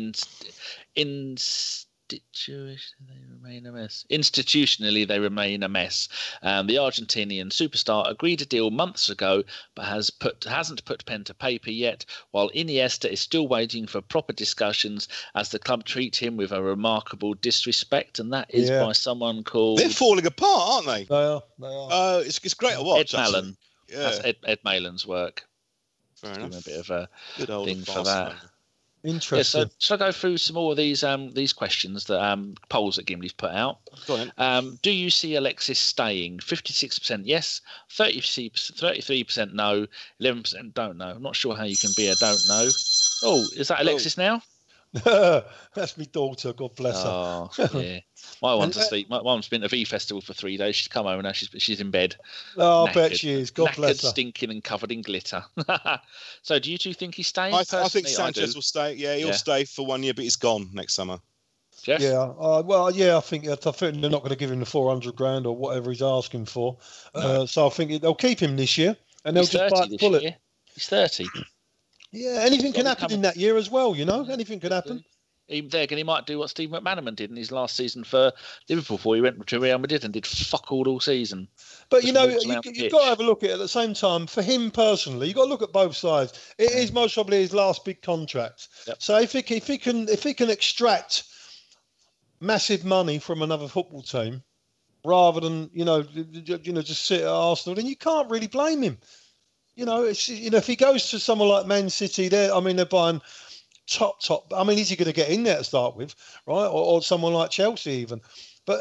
institutionally they remain a mess. The Argentinian superstar agreed a deal months ago, but hasn't put pen to paper yet, while Iniesta is still waiting for proper discussions as the club treat him with a remarkable disrespect, and that is by someone called... They're falling apart, aren't they? They are. It's great to watch. Ed Malin. Yeah. That's Ed Malin's work. Fair enough. A bit of a good old thing for that. Interesting. Yeah, so shall I go through some more of these questions that polls that Gimli's put out? Go on. Do you see Alexis staying? 56% yes, 33% no, 11% don't know. I'm not sure how you can be a don't know. Oh, is that Alexis now? That's my daughter. God bless her. Oh, yeah. My one's asleep. My one's been at the V Festival for 3 days. She's come home and now she's in bed. Oh, knackered, I bet she is. God bless her. Stinking and covered in glitter. So, do you two think he's staying? I think Sanchez will stay. Yeah, he'll stay for 1 year, but he's gone next summer. Jeff? Yeah. I think they're not going to give him the 400 grand or whatever he's asking for. No. So I think they'll keep him this year, and they'll just bite the bullet. He's 30. Yeah, anything can happen in that year as well. Anything could happen. there again, he might do what Steve McManaman did in his last season for Liverpool before he went to Real Madrid and did fuck all season. But, Just you know, walked around the you've pitch. got to have a look at it at the same time. For him personally, you've got to look at both sides. It is most probably his last big contract. Yep. So if he can extract massive money from another football team rather than, just sit at Arsenal, then you can't really blame him. If he goes to someone like Man City, they're buying top. I mean, is he going to get in there to start with, right? Or someone like Chelsea even. But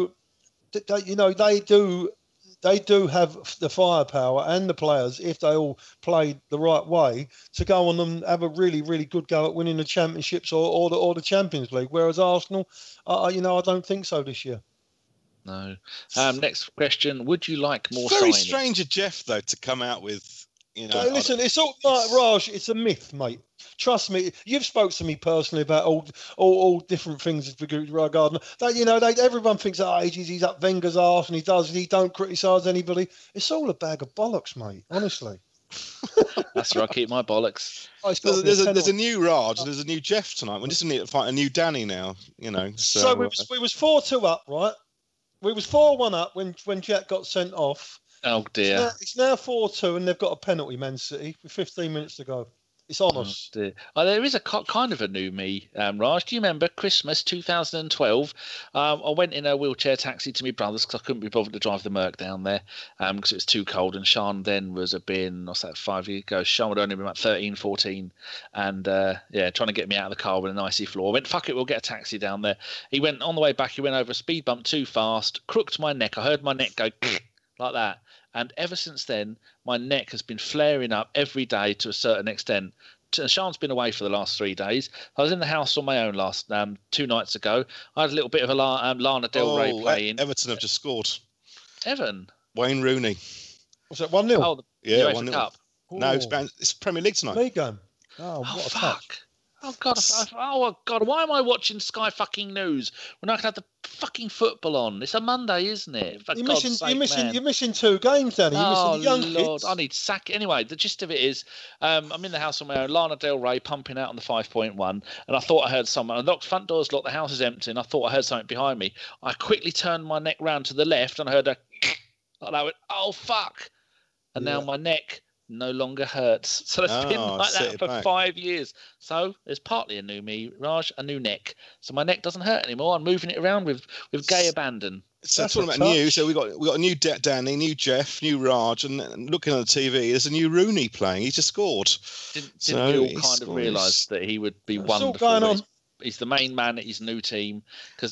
they do have the firepower and the players, if they all played the right way, to go on and have a really, really good go at winning the championships or the Champions League. Whereas Arsenal, I don't think so this year. No. Next question: would you like more? Very signings? strange of Jeff though to come out with. Hey, listen, it's all like Raj. It's a myth, mate. Trust me. You've spoke to me personally about all different things regarding that. Everyone thinks he's up Wenger's arse and he don't criticise anybody. It's all a bag of bollocks, mate. Honestly. That's where I keep my bollocks. There's a new Raj, there's a new Jeff tonight. We just need to find a new Danny now. So we was 4-2 up, right? We was 4-1 up when Jack got sent off. Oh dear! It's now 4-2, and they've got a penalty, Man City, with 15 minutes to go. It's on us. Oh dear. There is a kind of a new me, Raj. Do you remember Christmas 2012? I went in a wheelchair taxi to my brother's because I couldn't be bothered to drive the Merc down there because it was too cold. And Sean then was 5 years ago? Sean would only been about 13, 14. And trying to get me out of the car with an icy floor. I went, fuck it, we'll get a taxi down there. He went, on the way back, he went over a speed bump too fast, crooked my neck. I heard my neck go like that. And ever since then, my neck has been flaring up every day to a certain extent. Sean's been away for the last 3 days. I was in the house on my own last 2 nights ago. I had a little bit of a Lana Del Rey playing. Everton have just scored. Everton? Wayne Rooney. Was that 1-0? Oh, the yeah, UEFA 1-0. Cup. No, it's Premier League tonight. League game. Oh, what a fuck. touch. Oh God! Why am I watching Sky fucking News when I can have the fucking football on? It's a Monday, isn't it? You're missing 2 games, Danny. You're missing the young Lord, kids. I need sack. Anyway, the gist of it is, I'm in the house on my own. Lana Del Rey pumping out on the 5.1, and I thought I heard someone. The front door's locked. The house is empty, and I thought I heard something behind me. I quickly turned my neck round to the left, and I heard a. And I went, oh fuck! And now my neck no longer hurts. So it's been like that for 5 years. So there's partly a new me, Raj, a new neck. So my neck doesn't hurt anymore. I'm moving it around with gay abandon. So talking about new, so we got a new Danny, new Jeff, new Raj, and looking on the TV, there's a new Rooney playing. He just scored. Didn't we all kind of realise that he would be wonderful? What's all going on? He's the main man at his new team because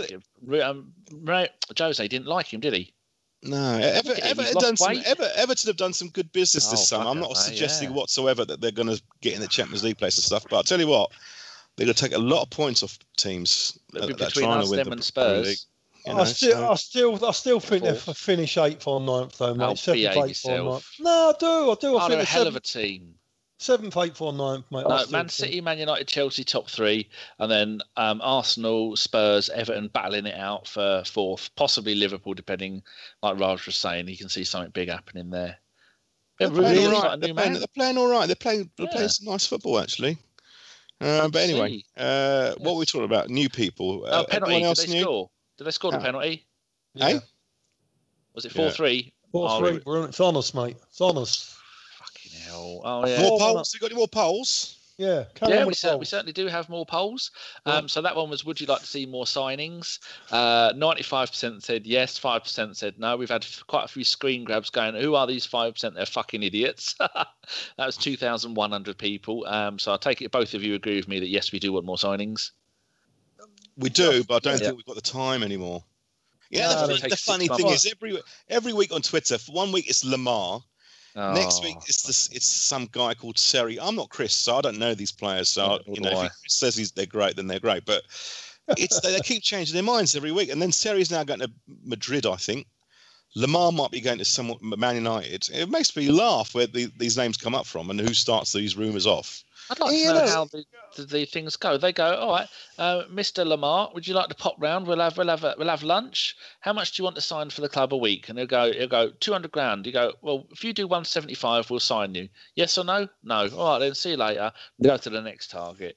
Jose didn't like him, did he? No, Everton have done some good business this summer. I'm not suggesting whatsoever that they're going to get in the Champions League place and stuff, but I'll tell you what, they're going to take a lot of points off teams that are trying to win the Premier League. I still think they'll finish 8th or 9th though, mate. 7th, 8th or 9th. No, I do. I think they're a hell of a team. 7th, 8th or 9th, mate. No, Man City, Man United, Chelsea top 3, and then Arsenal, Spurs, Everton battling it out for 4th, possibly Liverpool, depending, like Raj was saying, you can see something big happening there. They're playing all right. They're playing some nice football, actually. But anyway, what were we talking about? New people. Penalty. Did they score? Did they score the penalty? Yeah. Was it 4-3? 4-3. It's on us, mate. It's on us. Fucking hell. Oh, yeah. More polls? You got any more polls? Yeah, we certainly do have more polls. So that one was, would you like to see more signings? 95% said yes, 5% said no. We've had quite a few screen grabs going, who are these 5%? They're fucking idiots. That was 2,100 people. So I take it both of you agree with me that yes, we do want more signings. We do, but I don't think we've got the time anymore. Yeah, the funny thing is every week on Twitter, for 1 week it's Lamar. Next week it's some guy called Seri. I'm not Chris, so I don't know these players. So if Chris says they're great, then they're great. But they keep changing their minds every week. And then Seri's now going to Madrid, I think. Lamar might be going to Man United. It makes me laugh where these names come up from and who starts these rumours off. I'd like to know how the things go. They go, all right, Mr. Lamar, would you like to pop round? We'll have lunch. How much do you want to sign for the club a week? And he'll go 200 grand. You go, well, if you do 175, we'll sign you. Yes or no? No. All right, then see you later. Go to the next target.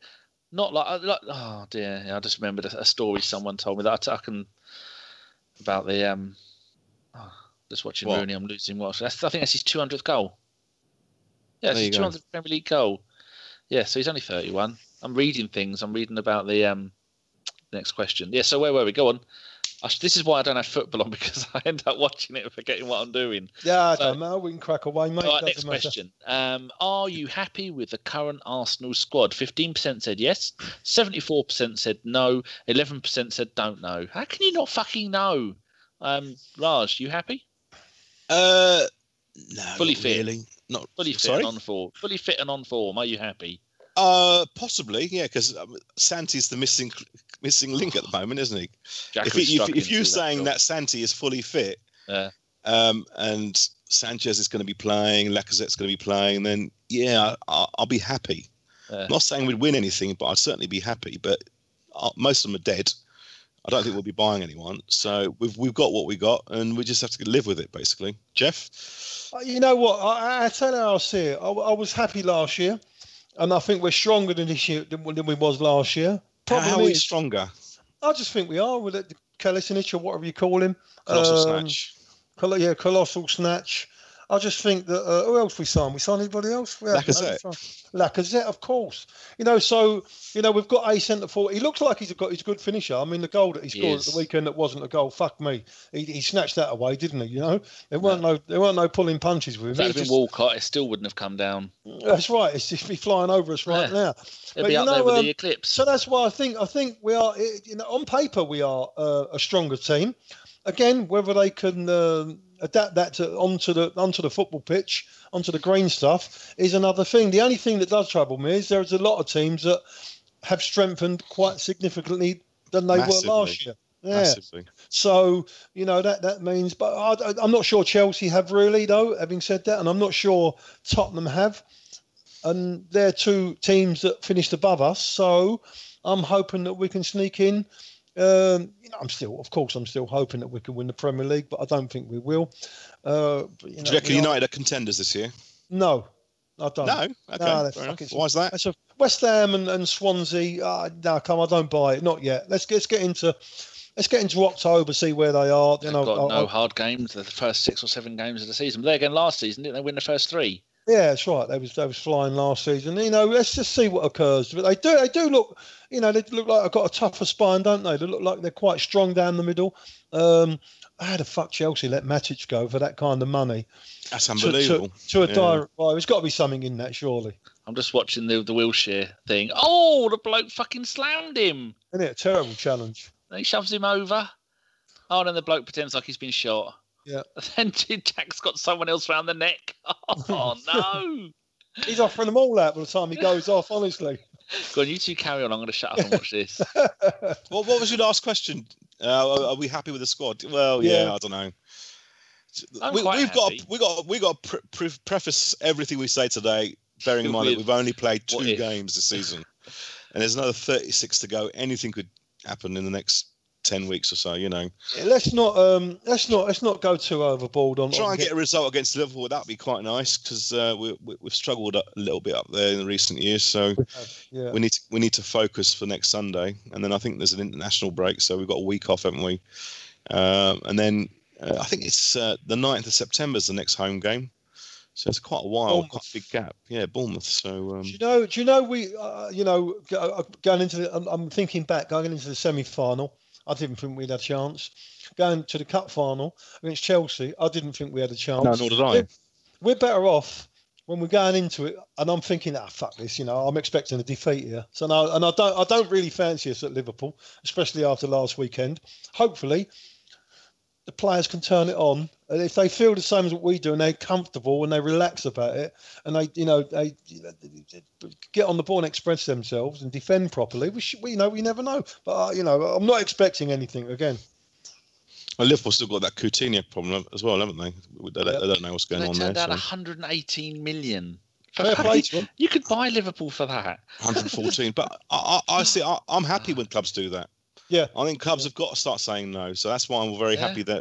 Not like oh dear, I just remembered a story someone told me that I can about the just watching What? Rooney. I'm losing watch. I think that's his 200th goal. Yeah, it's There his you go. 200th Premier League goal. Yeah, so he's only 31. I'm reading things. I'm reading about the next question. Yeah, so where were we? Go on. This is why I don't have football on, because I end up watching it and forgetting what I'm doing. Yeah, So- I don't know. We can crack away, mate. All right, Doesn't next matter. question. Are you happy with the current Arsenal squad? 15% said yes, 74% said no, 11% said don't know. How can you not fucking know? Raj, you happy? No, Fully not fit. really. Not Fully fit sorry. and on form. Fully fit and on form. Are you happy? Possibly, yeah, because Santi's the missing link at the moment, isn't he? Jacko's struggling If to you're do saying job. that Santi is fully fit, Yeah. and Sanchez is going to be playing, Lacazette's going to be playing, then yeah, I'll be happy. Yeah. Not saying we'd win anything, but I'd certainly be happy. But most of them are dead. I don't think we'll be buying anyone. So we've got what we got, and we just have to live with it, basically. Jeff? You know what? I tell you how I see it. I was happy last year, and I think we're stronger than this year than we was last year. How Problem are we is, stronger? I just think we are with it, Kalinic or whatever you call him. Colossal snatch. Colossal snatch. I just think that who else we signed? We signed anybody else? We haven't, Lacazette. have we? Lacazette, of course. So we've got a centre forward. He looks like he's a good finisher. I mean, the goal that he scored at the weekend that wasn't a goal. Fuck me, he snatched that away, didn't he? There weren't no pulling punches with him. If that had been Walcott, it still wouldn't have come down. That's right. It's just be flying over us right now. It'll be up there with the Eclipse. So that's why I think we are. On paper we are a stronger team. Again, whether they can adapt that onto the football pitch, onto the green stuff, is another thing. The only thing that does trouble me is there's a lot of teams that have strengthened quite significantly than they were last year. Yeah. Massively. So that means, but I'm not sure Chelsea have really, though. Having said that, and I'm not sure Tottenham have, and they're two teams that finished above us. So I'm hoping that we can sneak in. I'm still hoping that we can win the Premier League, but I don't think we will. Do you reckon United are contenders this year? No, I don't. No, okay. Why is that? That's West Ham and Swansea. No, come on, I don't buy it. Not yet. Let's get into October, see where they are. They've got no hard games. The first 6 or 7 games of the season. But there again, last season, didn't they win the first 3? Yeah, that's right. They was flying last season. Let's just see what occurs. But they do look. They look like they've got a tougher spine, don't they? They look like they're quite strong down the middle. How the fuck Chelsea let Matic go for that kind of money? That's unbelievable. To a direct buy. There's got to be something in that, surely. I'm just watching the Wilshere thing. Oh, the bloke fucking slammed him. Isn't it a terrible challenge? And he shoves him over. Oh, and then the bloke pretends like he's been shot. Yeah. And then Jack's got someone else round the neck. Oh, no. He's offering them all out by the time he goes off, honestly. Go on, you two carry on. I'm going to shut up and watch this. What was your last question? Are we happy with the squad? Well, yeah, I don't know. We've got to preface everything we say today, bearing in mind that we've only played 2 games this season, and there's another 36 to go. Anything could happen in the next 10 weeks or so, Let's not go too overboard on. Try and get a result against Liverpool. That'd be quite nice because we've struggled a little bit up there in the recent years. So we need to focus for next Sunday, and then I think there's an international break, so we've got a week off, haven't we? And then I think it's the 9th of September is the next home game. So it's quite a while, quite a big gap. Yeah, Bournemouth. So do you know we going into I'm thinking back going into the semi-final. I didn't think we'd had a chance. Going to the cup final against Chelsea, I didn't think we had a chance. No, nor did I. We're better off when we're going into it, and I'm thinking, fuck this, I'm expecting a defeat here. So no, and I don't really fancy us at Liverpool, especially after last weekend. Hopefully, the players can turn it on, and if they feel the same as what we do, and they're comfortable and they relax about it, and they get on the ball and express themselves and defend properly, we never know. But I'm not expecting anything again. Well, Liverpool still got that Coutinho problem as well, haven't they? They don't know what's going on there. They turned down 118 million. You could buy Liverpool for that. 114, but I see. I'm happy when clubs do that. Yeah, I think clubs have got to start saying no. So that's why I'm very happy that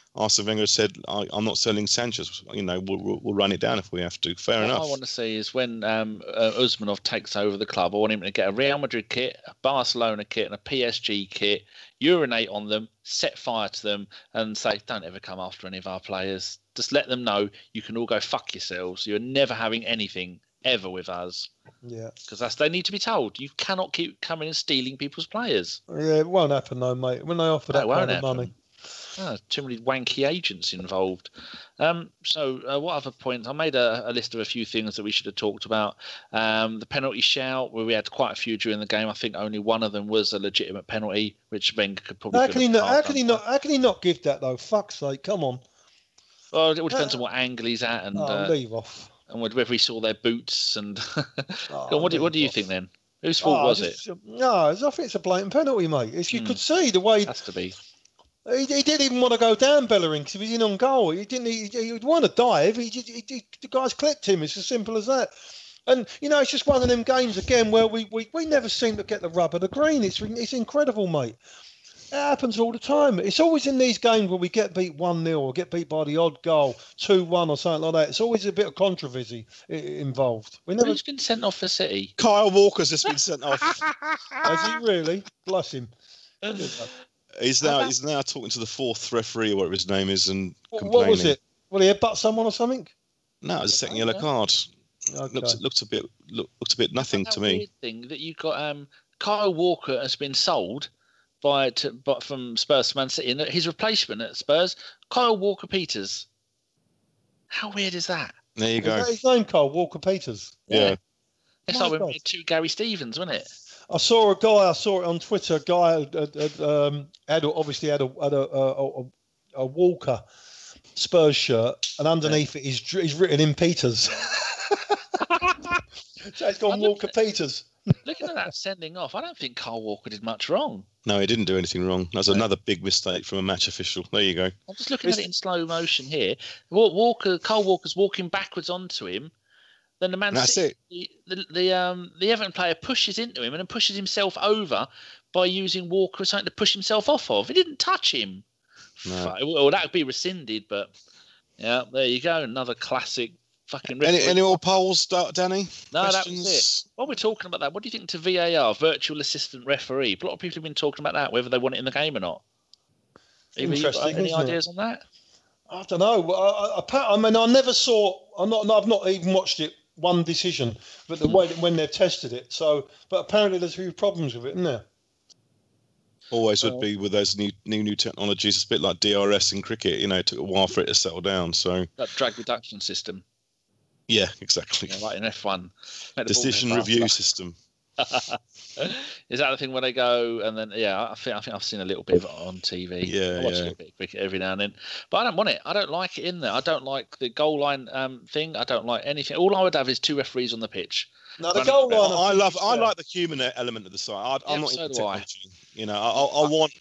Arsene Wenger said, "I'm not selling Sanchez. You know, we'll run it down if we have to." Fair enough. What I want to see is when Usmanov takes over the club, I want him to get a Real Madrid kit, a Barcelona kit, and a PSG kit, urinate on them, set fire to them, and say, don't ever come after any of our players. Just let them know you can all go fuck yourselves. You're never having anything ever with us. Yeah. Because they need to be told. You cannot keep coming and stealing people's players. Yeah, it won't happen though, mate. When they offer that kind of money. Too many wanky agents involved. So what other points? I made a list of a few things that we should have talked about. The penalty shout, where we had quite a few during the game. I think only one of them was a legitimate penalty, which Wenger could probably. How can he not give that though? Fuck's sake! Come on. Well, it all depends on what angle he's at, and leave off. And whether he saw their boots and. What do you think then? Whose fault was it? No, I think it's a blatant penalty, mate. As you could see, the way it has to be. He didn't even want to go down Bellerin because he was in on goal. He didn't. He would want to dive. The guys clipped him. It's as simple as that. And it's just one of them games again where we never seem to get the rub of the green. It's incredible, mate. It happens all the time. It's always in these games where we get beat 1-0 or get beat by the odd goal, 2-1 or something like that. It's always a bit of controversy involved. Who's been sent off for City? Kyle Walker's just been sent off. Has he really? Bless him. He's now talking to the fourth referee or whatever his name is and complaining. What was it? Well, he headbutt someone or something? No, it was a second yellow card. Okay. Looked a bit nothing to me. Weird thing that you got Kyle Walker has been sold from Spurs to Man City, and his replacement at Spurs, Kyle Walker-Peters. How weird is that? There you go. Is that his name, Kyle Walker-Peters? Yeah. It's like when we had two Gary Stevens, wasn't it? I saw it on Twitter. A guy had a Walker Spurs shirt, and underneath it is written in Peters. So it's gone Walker Peters. Looking at that sending off, I don't think Kyle Walker did much wrong. No, he didn't do anything wrong. That was another big mistake from a match official. There you go. I'm just looking at it in slow motion here. Kyle Walker's walking backwards onto him. Then the Man City, the Everton player pushes into him and then pushes himself over by using Walker as something to push himself off of. He didn't touch him. No. Well, that would be rescinded, but yeah, there you go. Another classic fucking. Any more polls, Danny? No, questions? That was it. While we're talking about that, what do you think to VAR, virtual assistant referee? A lot of people have been talking about that, whether they want it in the game or not. Interesting. Any ideas on that? I don't know. I mean, I never saw. I've not even watched it. One decision, but the way when they've tested it. So, but apparently there's a few problems with it, isn't there? Always would be with those new technologies. It's a bit like DRS in cricket. It took a while for it to settle down. So that drag reduction system. Yeah, exactly. Yeah, like in F1. Decision review system. Is that the thing where they go and then? Yeah, I think I've seen a little bit of it on TV. Yeah, I watch a little bit of cricket every now and then, but I don't want it. I don't like it in there. I don't like the goal line thing. I don't like anything. All I would have is two referees on the pitch. No, the goal line. I like the human element of the side. I'm not into technology. I want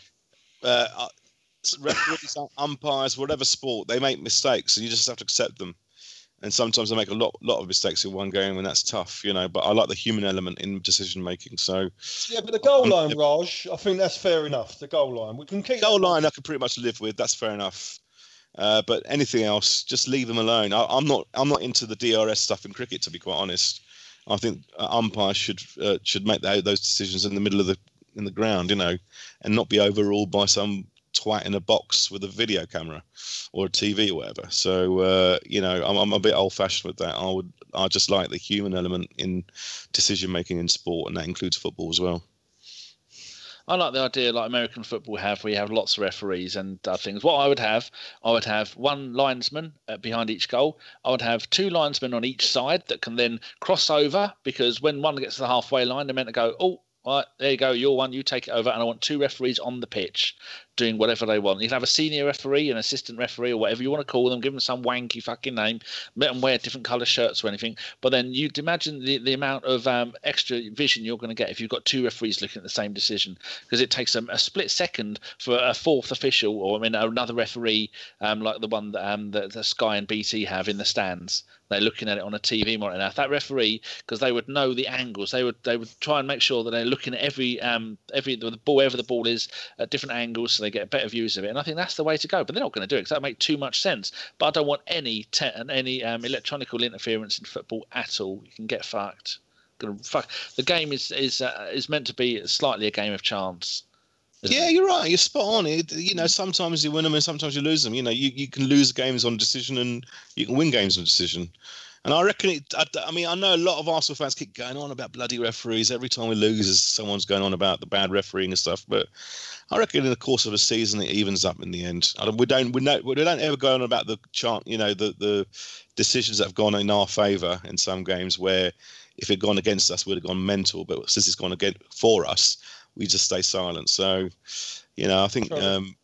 referees, umpires, whatever sport, they make mistakes, and you just have to accept them. And sometimes they make a lot of mistakes in one game, and that's tough, But I like the human element in decision making. So yeah, but the goal line, Raj, I think that's fair enough. The goal line, we can keep goal line. I can pretty much live with. That's fair enough. But anything else, just leave them alone. I'm not into the DRS stuff in cricket, to be quite honest. I think umpires should make those decisions in the middle of the ground, and not be overruled by some twat in a box with a video camera or a TV or whatever. So I'm a bit old-fashioned with that. I just like the human element in decision making in sport, and that includes football as well. I like the idea, like American football have, where you have lots of referees and things. What I would have one linesman behind each goal. I would have two linesmen on each side that can then cross over, because when one gets to the halfway line, they're meant to go, oh, all right, there you go, you're one, you take it over, and I want two referees on the pitch doing whatever they want. You can have a senior referee, an assistant referee, or whatever you want to call them, give them some wanky fucking name, let them wear different colour shirts or anything. But then you'd imagine the amount of extra vision you're going to get if you've got two referees looking at the same decision, because it takes a split second for a fourth official, or another referee, like the one that Sky and BT have in the stands. They're looking at it on a TV monitor. Now, if that referee, because they would know the angles, they would try and make sure that they're looking at every the ball, wherever the ball is, at different angles, so they get better views of it. And I think that's the way to go. But they're not going to do it because that make too much sense. But I don't want any electronical interference in football at all. You can get fucked. The game is meant to be slightly a game of chance. Yeah, you're right. You're spot on. Sometimes you win them and sometimes you lose them. You can lose games on decision and you can win games on decision. And I reckon I know a lot of Arsenal fans keep going on about bloody referees. Every time we lose, someone's going on about the bad refereeing and stuff. But I reckon in the course of a season, it evens up in the end. We don't ever go on about the decisions that have gone in our favour in some games where if it had gone against us, we'd have gone mental. But since it's gone again for us, we just stay silent. So, I think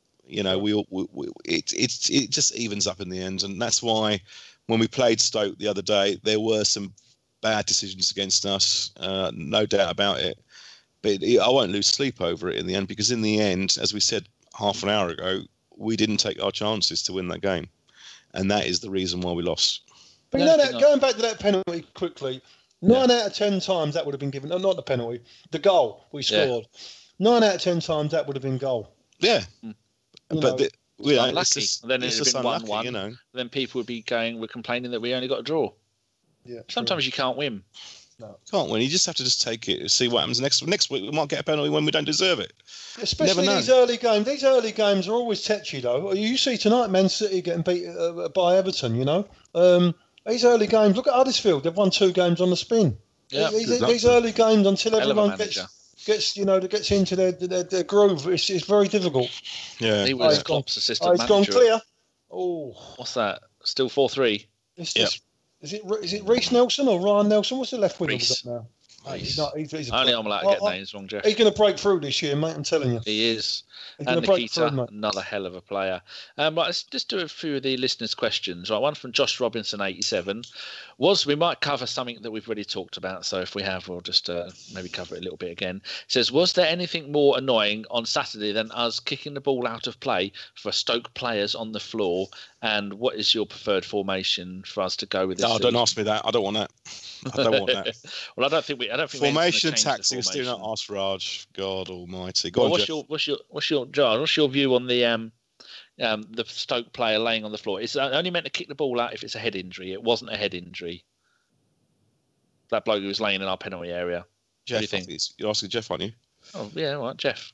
it just evens up in the end, and that's why. When we played Stoke the other day, there were some bad decisions against us, no doubt about it. But I won't lose sleep over it in the end, because in the end, as we said half an hour ago, we didn't take our chances to win that game. And that is the reason why we lost. But going back to that penalty quickly, 9 out of 10 times that would have been given. No, not the penalty, the goal we scored. 9 out of 10 times that would have been goal. Yeah. Unlucky. Then it's it'd have been 1-1. unlucky, Then people would be complaining that we only got a draw. Yeah. Sometimes you can't win. No. Can't win. You just have to just take it, see what happens next week. We might get a penalty when we don't deserve it. Especially these early games. These early games are always touchy, though. You see tonight, Man City getting beat by Everton. These early games. Look at Huddersfield. They've won 2 games on the spin. Yeah. These early games, until everyone gets into their groove, it's very difficult. Yeah, he was Klopp's assistant manager. He's gone clear. Oh, what's that? Still 4-3. Is it Reece Nelson or Ryan Nelson? What's the left winger we've got now? He's He's only I'm allowed to get names wrong, Jeff. He's going to break through this year, mate. I'm telling you. He is. He's And gonna break through, Nikita, mate. another hell of a player. Right, let's just do a few of the listeners' questions. Right, one from Josh Robinson, 87. We might cover something that we've already talked about, so if we have, we'll just maybe cover it a little bit again. It says, was there anything more annoying on Saturday than us kicking the ball out of play for Stoke players on the floor? And what is your preferred formation for us to go with this? No, don't ask me that. I don't want that. I don't want that. Well, I don't think formation and tactics. Do not ask Raj. God Almighty. Go on, what's your view on the Stoke player laying on the floor? It's only meant to kick the ball out if it's a head injury. It wasn't a head injury. That bloke who was laying in our penalty area. Jeff, what do you think? You're asking Jeff, aren't you? Oh yeah, all right, Jeff.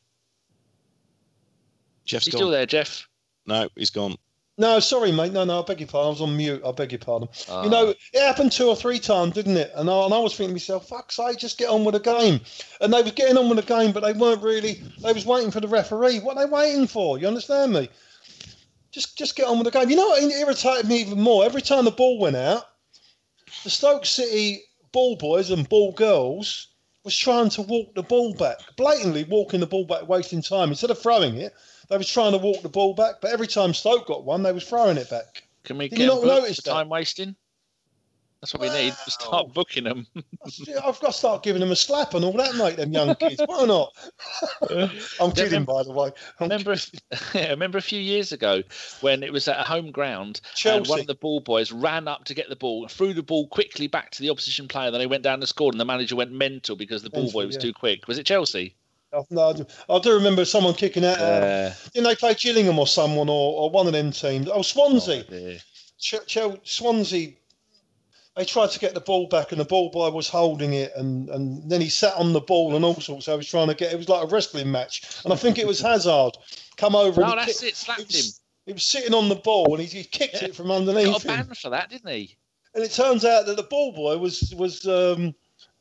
Jeff's He's gone. still there, Jeff. No, he's gone. No, sorry, mate. No, I beg your pardon. I was on mute. I beg your pardon. Ah. It happened 2 or 3 times, didn't it? And I was thinking to myself, fuck's sake, just get on with the game. And they was getting on with the game, but they weren't really. They was waiting for the referee. What are they waiting for? You understand me? Just get on with the game. You know what irritated me even more? Every time the ball went out, the Stoke City ball boys and ball girls was trying to walk the ball back, blatantly walking the ball back, wasting time. Instead of throwing it, they was trying to walk the ball back. But every time Stoke got one, they was throwing it back. Can we Did get you not notice for time wasting? That's what we need. Start booking them. I've got to start giving them a slap and all that, mate, them young kids. Why not? I'm kidding, by the way. Remember a few years ago when it was at a home ground Chelsea. And one of the ball boys ran up to get the ball, threw the ball quickly back to the opposition player, then he went down and scored, and the manager went mental because the ball boy was too quick. Was it Chelsea? No, I do remember someone kicking out. Didn't they play Gillingham or someone or one of them teams? Oh, Swansea. Swansea. They tried to get the ball back, and the ball boy was holding it, and then he sat on the ball and all sorts. So he was trying to get. It was like a wrestling match, and I think it was Hazard come over. No, that's it. Slapped him. He was sitting on the ball, and he kicked it from underneath. He got a ban him. for that, didn't he? And it turns out that the ball boy was the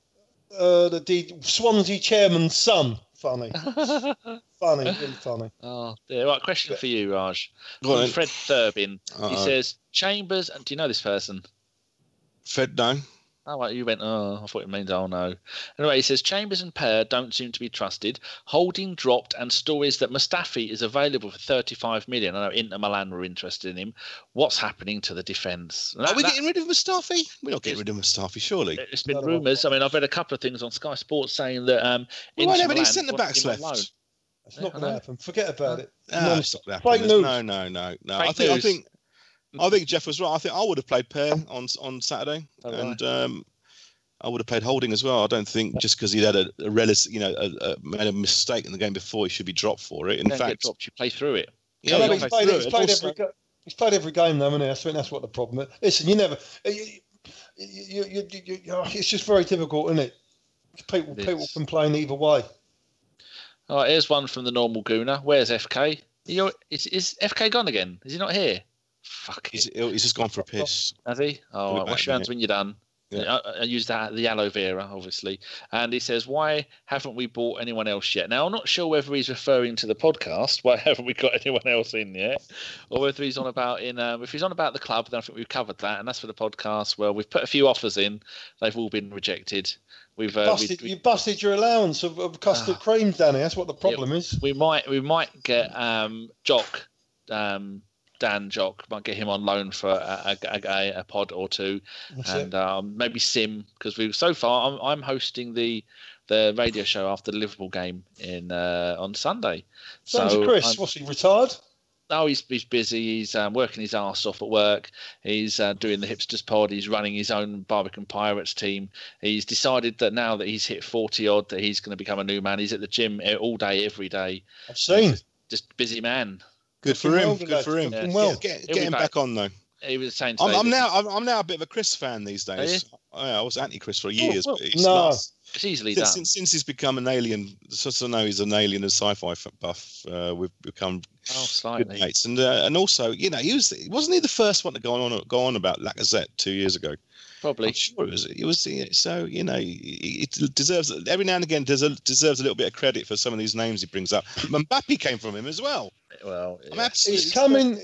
Swansea chairman's son. Funny, really funny. Oh, dear. Right, question for you, Raj. Go on, Fred Thurbin. He says Chambers, and do you know this person? Fred, no. Oh, right, you went, I thought it means, oh no. Anyway, he says Chambers and Pear don't seem to be trusted. Holding dropped, and stories that Mustafi is available for 35 million. I know Inter Milan were interested in him. What's happening to the defence? Are we getting rid of Mustafi? We're not getting rid of Mustafi, surely. It's been rumours. I mean, I've read a couple of things on Sky Sports saying that we won't have any centre-backs left. It's not going to happen. Forget about it. It's not going to happen. No. I think Jeff was right. I think I would have played Pear on Saturday, and I would have played Holding as well. I don't think just because he'd had made a mistake in the game before, he should be dropped for it. In Don't fact, get dropped. You play through it. Yeah, no, he's played every game, though, hasn't he? I think that's what the problem is. Listen, you never. It's just very difficult, isn't it? People complain either way. All right, here's one from the normal Gooner. Where's FK? Is FK gone again? Is he not here? Fuck. He's just gone for a piss. Has he? Oh, right. Wash your hands when you're done. Yeah. I use the aloe vera, obviously. And he says, why haven't we bought anyone else yet? Now, I'm not sure whether he's referring to the podcast. Why haven't we got anyone else in yet? Or whether he's on about if he's on about the club, then I think we've covered that. And that's for the podcast. Well, we've put a few offers in. They've all been rejected. You busted your allowance of custard creams, Danny. That's what the problem is. We might get Jock, Dan Jock, might get him on loan for a pod or two. And maybe Sim, because so far I'm hosting the radio show after the Liverpool game on Sunday. So Chris, what's he, retired? No, he's busy. He's working his arse off at work. He's doing the Hipsters pod. He's running his own Barbican Pirates team. He's decided that now that he's hit 40 odd, that he's going to become a new man. He's at the gym all day, every day. I've seen. Just busy man. Good for him. Good for him. Well, get him back on though. He was saying I'm now a bit of a Chris fan these days. I was anti-Chris for years, but it's easily done. Since he's become an alien, so I know he's an alien and sci-fi buff. We've become good mates, and also, wasn't he the first one to go on about Lacazette 2 years ago? Probably. I'm sure it was. So it deserves every now and again deserves a little bit of credit for some of these names he brings up. Mbappe came from him as well. Well, he's becoming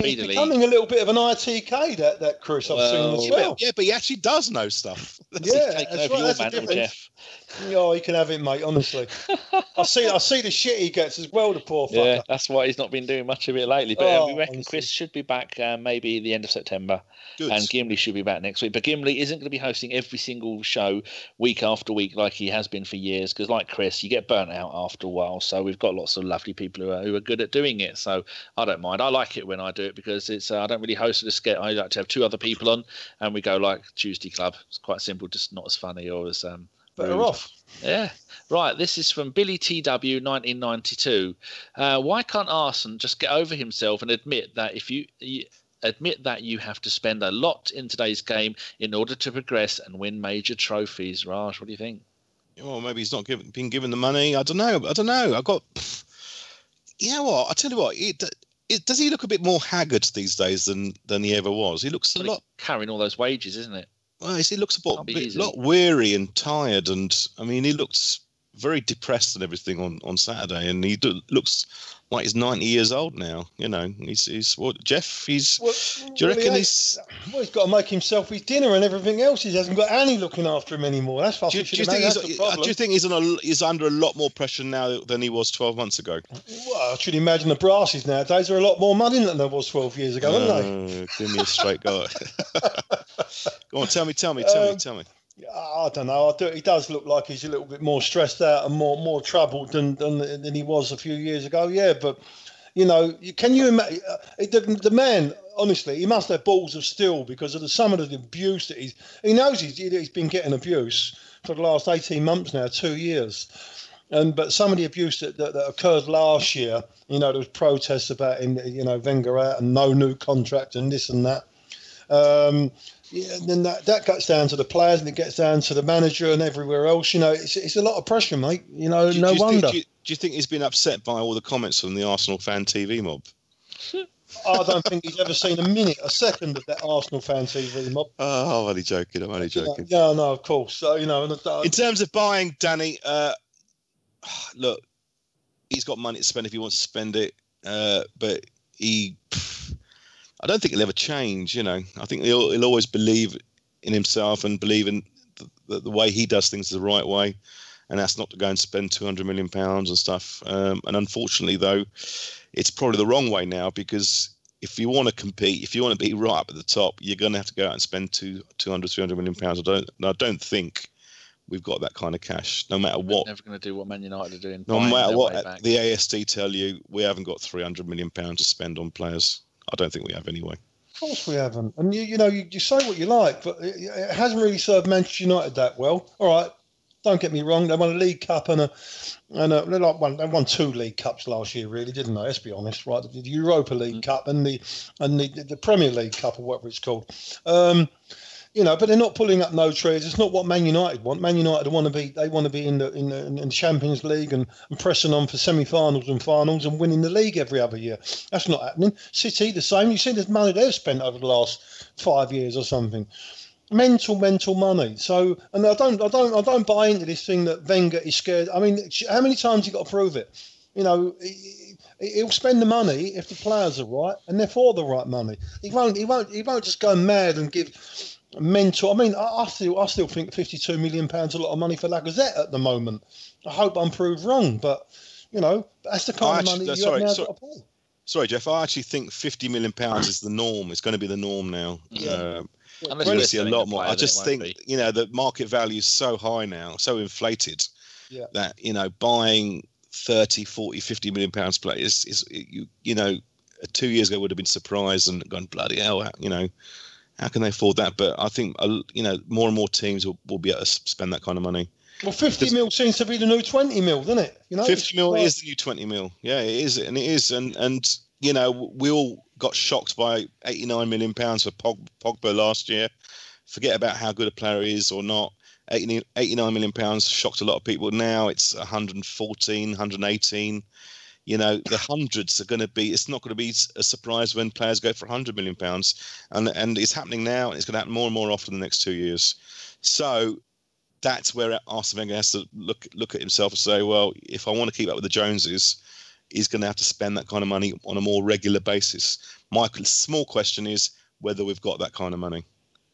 a little bit of an ITK. That Chris I've seen as well. Yeah, but he actually does know stuff. That's right. That's a difference. Jeff. Yeah, he can have it, mate. Honestly, I see the shit he gets as well. The poor fucker. Yeah, that's why he's not been doing much of it lately. But we reckon Chris should be back maybe the end of September. Good. And Gimli should be back next week. But Gimli isn't going to be hosting every single show week after week like he has been for years. Because like Chris, you get burnt out after a while. So we've got lots of lovely people who are good at doing it. So I don't mind. I like it when I do it because it's I don't really host a skit. I like to have two other people on, and we go like Tuesday Club. It's quite simple, just not as funny or as better rude. Off. Yeah. Right. This is from Billy TW 1992. Why can't Arsene just get over himself and admit that admit that you have to spend a lot in today's game in order to progress and win major trophies? Raj, what do you think? Well, maybe he's not been given the money. I don't know. I've got. You know what? I tell you what. Does he look a bit more haggard these days than he ever was? He looks a lot carrying all those wages, isn't it? Well, he looks a lot weary and tired, and I mean, he looks very depressed and everything on Saturday, and he looks like he's 90 years old now. He's what, Jeff? Do you reckon he's? Well, he's got to make himself his dinner and everything else. He hasn't got Annie looking after him anymore. That's fucking. Do you think he's under a lot more pressure now than he was 12 months ago? Well, I should imagine the brasses nowadays are a lot more money than there was 12 years ago, aren't they? Give me a straight go. Go on, tell me. I don't know. He does look like he's a little bit more stressed out and more troubled than he was a few years ago. Yeah, but can you imagine the man? Honestly, he must have balls of steel because of some of the abuse that he knows he's been getting abuse for the last 18 months now, 2 years. But some of the abuse that occurred last year, there was protests about Wenger out and no new contract and this and that. And then that gets down to the players and it gets down to the manager and everywhere else. It's a lot of pressure, mate. No wonder. Do you think he's been upset by all the comments from the Arsenal fan TV mob? I don't think he's ever seen a second of that Arsenal fan TV mob. Oh, I'm only joking. Yeah, no, of course. So, in terms of buying, Danny, look, he's got money to spend if he wants to spend it, but I don't think he'll ever change. I think he'll always believe in himself and believe in the way he does things the right way, and that's not to go and spend £200 million and stuff. And unfortunately, though, it's probably the wrong way now because if you want to compete, if you want to be right up at the top, you're going to have to go out and spend £300 million. I don't think we've got that kind of cash. No matter what, never going to do what Man United are doing. No matter what the ASD tell you, we haven't got £300 million to spend on players. I don't think we have anyway. course we haven't. And you say what you like, but it hasn't really served Manchester United that well. All right, don't get me wrong. They won a League Cup they won 2 League Cups last year, really, didn't they? Let's be honest, right? The Europa League Cup and the Premier League Cup, or whatever it's called. But they're not pulling up no trees. It's not what Man United want. Man United want to be in the Champions League and pressing on for semi-finals and finals and winning the league every other year. That's not happening. City the same. You see the money they've spent over the last 5 years or something. Mental money. So, and I don't buy into this thing that Wenger is scared. I mean, how many times you got to prove it? He'll spend the money if the players are right and they're for the right money. He won't just go mad and give mental. I mean, I still think £52 million a lot of money for Lacazette at the moment. I hope I'm proved wrong, but that's the kind of money you have now got to pay. Sorry, Jeff. I actually think £50 million is the norm. It's going to be the norm now. Yeah. We're going to see a lot more. I just think the market value is so high now, so inflated, that buying 30, 40, 50 million pounds players is 2 years ago would have been surprised and gone, bloody hell, how can they afford that? But I think more and more teams will be able to spend that kind of money. Well, 50 mil seems to be the new 20 mil, doesn't it? 50 mil is the new 20 mil. Yeah, it is, and it is, and we all got shocked by 89 million pounds for Pogba last year. Forget about how good a player is or not. 89 million pounds shocked a lot of people. Now it's 114, 118. The hundreds are going to be. It's not going to be a surprise when players go for 100 million pounds, and it's happening now, and it's going to happen more and more often in the next 2 years. So that's where Arsene Wenger has to look at himself and say, well, if I want to keep up with the Joneses, he's going to have to spend that kind of money on a more regular basis. My small question is whether we've got that kind of money.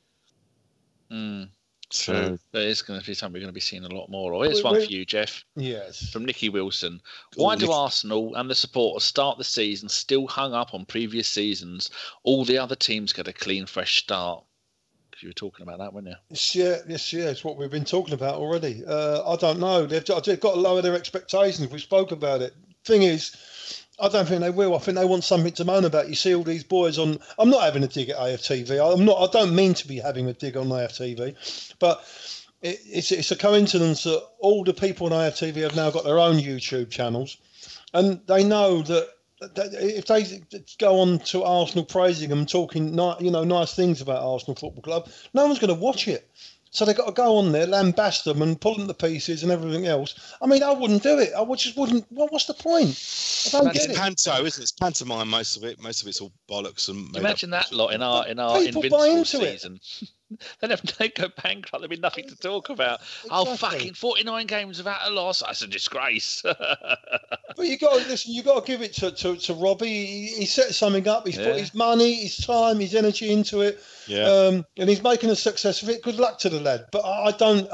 True. But it's going to be something we're going to be seeing a lot more. Here's one for you, Jeff. Yes. From Nicky Wilson. Why do Arsenal and the supporters start the season still hung up on previous seasons? All the other teams get a clean, fresh start. Because you were talking about that, weren't you? Yes. It's what we've been talking about already. I don't know. They've got to lower their expectations. We spoke about it. Thing is, I don't think they will. I think they want something to moan about. You see all these boys on. I'm not having a dig at AFTV. I don't mean to be having a dig on AFTV, but it's a coincidence that all the people on AFTV have now got their own YouTube channels, and they know that if they go on to Arsenal praising them, talking nice things about Arsenal Football Club, no one's going to watch it. So they've got to go on there, lambast them and pull them to pieces and everything else. I mean, I wouldn't do it. I just wouldn't. What's the point? I don't get it. It's panto, isn't it? It's pantomime, most of it. Most of it's all bollocks. And imagine that lot in our Invincible season. They go bankrupt. There'd be nothing to talk about. Exactly. Oh, fucking 49 games without a loss. That's a disgrace. But you got to listen. You got to give it to Robbie. He set something up. He's put his money, his time, his energy into it. Yeah. And he's making a success of it. Good luck to the lad. But I don't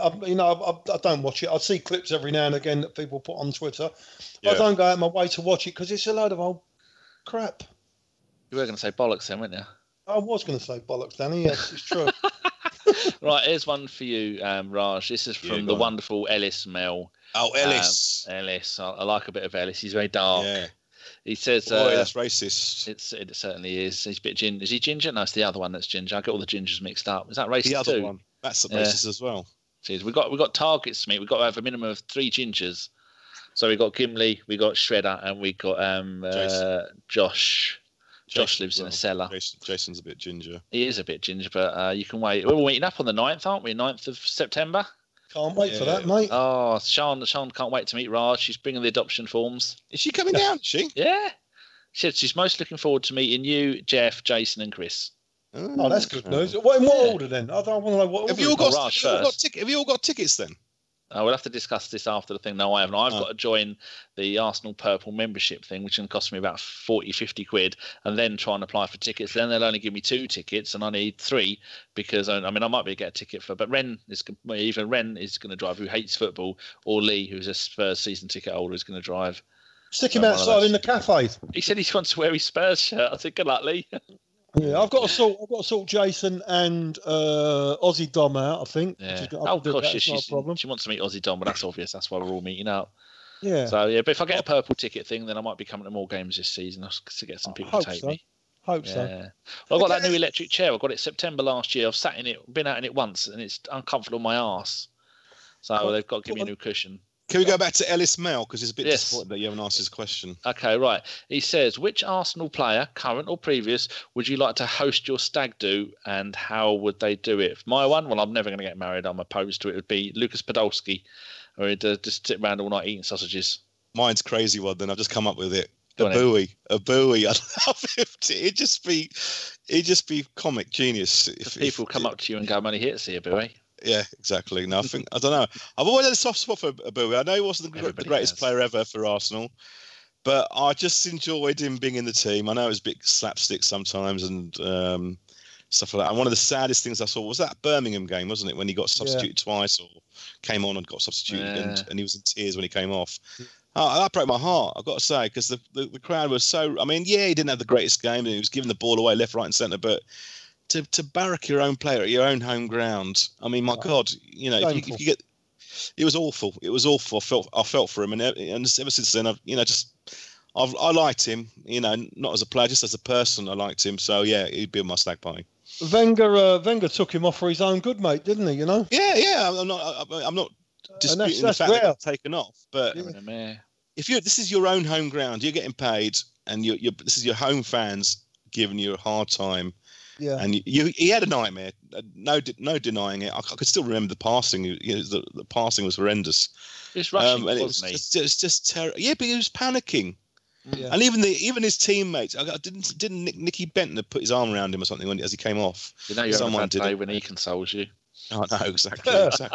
watch it. I see clips every now and again that people put on Twitter. Yeah. I don't go out my way to watch it because it's a load of old crap. You were going to say bollocks then, weren't you? I was going to say bollocks, Danny. Yes, it's true. Right, here's one for you, Raj. This is from the wonderful Ellis Mel. Oh, Ellis. Ellis. I like a bit of Ellis. He's very dark. Yeah. He says... that's racist. It certainly is. He's a bit ginger. Is he ginger? No, it's the other one that's ginger. I get all the gingers mixed up. Is that racist the other too? One. That's racist as well. We've got targets to meet. We've got to have a minimum of 3 gingers. So we've got Gimli, we got Shredder, and we got Josh. Josh lives in a cellar. Jason's a bit ginger. He is a bit ginger, but you can wait. We're waiting up on the 9th, aren't we? 9th of September. Can't wait for that, mate. Oh, Sean can't wait to meet Raj. She's bringing the adoption forms. Is she coming down? Is she? Yeah. She's most looking forward to meeting you, Jeff, Jason, and Chris. Oh, that's good news. What order then? I don't want to know what order. Have you all got tickets then? We'll have to discuss this after the thing. No, I haven't. I've got to join the Arsenal Purple membership thing, which can cost me about 40-50 quid, and then try and apply for tickets. Then they'll only give me 2 tickets, and I need 3 because I might be able to get a ticket for. But Ren is going to drive, who hates football, or Lee, who's a Spurs season ticket holder, is going to drive. Stick him outside in the cafe. He said he wants to wear his Spurs shirt. I said, good luck, Lee. Yeah, I've got to sort Jason and Aussie Dom out, I think. Yeah. Oh, gosh, she wants to meet Aussie Dom, but that's obvious. That's why we're all meeting up. Yeah. So, but if I get a purple ticket thing, then I might be coming to more games this season to get some people to take me. Hope so. Yeah. Well, I got that new electric chair. I got it September last year. I've sat in it, been out in it once, and it's uncomfortable on my arse. So they've got to give me a new cushion. Can we go back to Ellis Mel, because he's a bit Yes. disappointed that you haven't asked his question. Okay, right. He says, which Arsenal player, current or previous, would you like to host your stag do, and how would they do it? My one, well, I'm never going to get married. I'm opposed to it. It would be Lucas Podolski, or he'd just sit around all night eating sausages. Mine's crazy one. Then I've just come up with it. Go A on then. buoy. I'd love it. It'd just be comic genius. If People come up to you and go, I'm only here to see a buoy. Yeah, exactly. No, I don't know. I've always had a soft spot for Abuya. I know he wasn't the Everybody greatest has. player ever for Arsenal, but I just enjoyed him being in the team. I know it was a bit slapstick sometimes and stuff like that. And one of the saddest things I saw was that Birmingham game, wasn't it, when he got substituted twice, or came on and got substituted, and he was in tears when he came off. That broke my heart, I've got to say, because the crowd was so... I mean, yeah, he didn't have the greatest game, and he was giving the ball away left, right and centre, but to barrack your own player at your own home ground, I mean, my God, you know, if you get... It was awful. It was awful. I felt for him, and ever since then, I liked him, you know, not as a player, just as a person, I liked him. So, yeah, he'd be on my stag party. Wenger took him off for his own good, mate, didn't he, you know? Yeah, I'm not disputing the fact that he got taken off, but if this is your own home ground, you're getting paid, and this is your home fans giving you a hard time. Yeah, and he had a nightmare. No denying it. I could still remember the passing. The passing was horrendous. It's rushing, and wasn't it was just terrible. Yeah, but he was panicking. Yeah. And even his teammates. Didn't Nicky Bentner put his arm around him or something as he came off? You know, you're having a bad day when he consoles you. Oh no, exactly.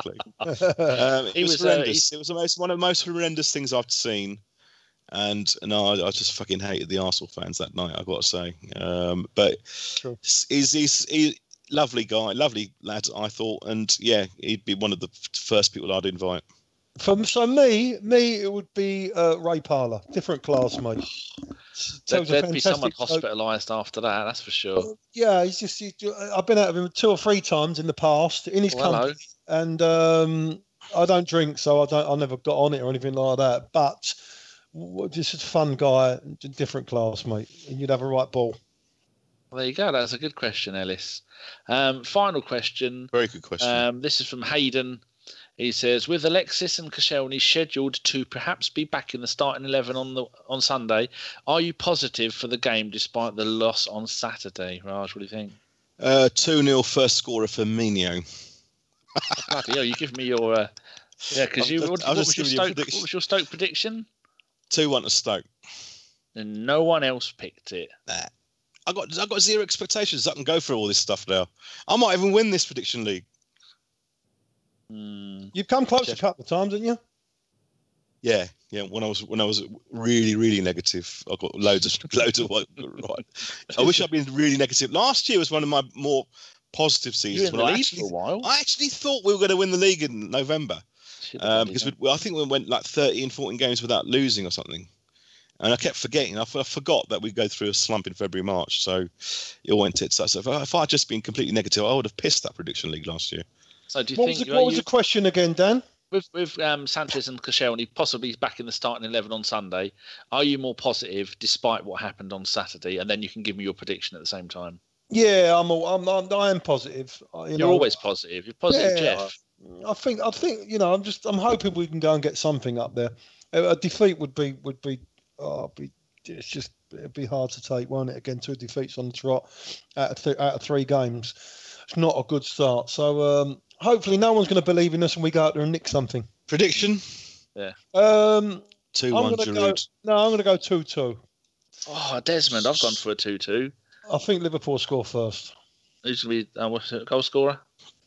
It was horrendous. It was one of the most horrendous things I've seen. And no, I just fucking hated the Arsenal fans that night, I've got to say. But he's lovely guy, lovely lad, I thought. And yeah, he'd be one of the first people I'd invite. So me, it would be Ray Parlour, different class, mate. There'd be someone hospitalised after that, that's for sure. Yeah, I've been out of him 2 or 3 times in the past in his company, and I don't drink, so I never got on it or anything like that. But just a fun guy, different class, mate, and you'd have a right ball. Well, there you go. That's a good question, Ellis. Final question. Very good question. This is from Hayden. He says, with Alexis and Koscielny scheduled to perhaps be back in the starting 11 on Sunday, are you positive for the game despite the loss on Saturday? Raj, what do you think? 2-0 first scorer for Firmino. Bloody hell, you give me your... because what was your Stoke prediction? 2-1 to Stoke. And no one else picked it. Nah. I got zero expectations. I can go through all this stuff now. I might even win this prediction league. You've come close a couple of times, haven't you? Yeah. When I was really, really negative, I got loads of right. I wish I'd been really negative. Last year was one of my more positive seasons. You were in the league for a while. I actually thought we were going to win the league in November because I think we went like 13, 14 games without losing or something. And I kept forgetting. I forgot that we'd go through a slump in February, March. So it all went tits. So if I'd just been completely negative, I would have pissed that prediction league last year. So do you think? What was the question again, Dan? With Sanchez and Koscielny possibly back in the starting 11 on Sunday, are you more positive despite what happened on Saturday? And then you can give me your prediction at the same time. Yeah, I am positive. You're always positive. You're positive, yeah, Jeff. I think I'm hoping we can go and get something up there. A defeat would be it'd be hard to take, won't it? Again, 2 defeats on the trot out of 3 games. It's not a good start. So hopefully no one's going to believe in us and we go out there and nick something. Prediction? Yeah. 2-1 Giroud. No, I'm going to go 2-2. Oh, Desmond, I've gone for a 2-2. I think Liverpool score first. Who's going to be what's it, goal scorer?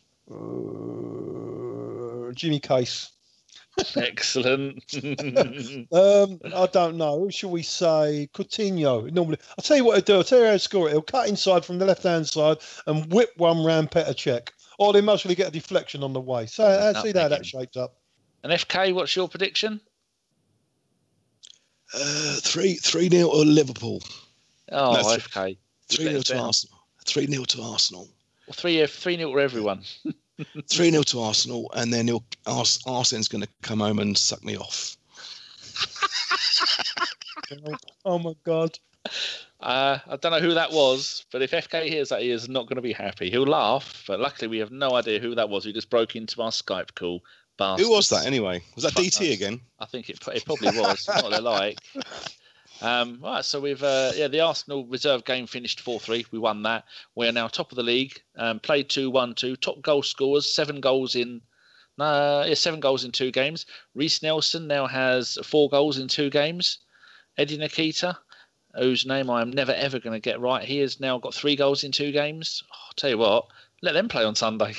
Jimmy Case. Excellent. I don't know. Who shall we say? Coutinho. Normally, I'll tell you what he'll do. I'll tell you how to score it. He'll cut inside from the left-hand side and whip one round Petr Cech. Or they mostly get a deflection on the way. So see how that shapes up. And FK, what's your prediction? 3-0 to Liverpool. Oh, no, FK. 3-0 to Arsenal. 3-0 to Arsenal. Well, 3-0 to everyone. 3-0 to Arsenal, and then Arsene's going to come home and suck me off. Oh my God! I don't know who that was, but if FK hears that, he is not going to be happy. He'll laugh, but luckily we have no idea who that was who just broke into our Skype call. Bastards. Who was that anyway? Was that Fuck DT knows. again? I think it probably was. Not what they're like. Right, so we've the Arsenal reserve game finished 4-3. We won that. We are now top of the league. Played 2-1-2. Top goal scorers, 7 goals in 2 games. Reece Nelson now has 4 goals in 2 games. Eddie Nikita, whose name I am never ever going to get right, he has now got 3 goals in 2 games. Oh, I'll tell you what, let them play on Sunday.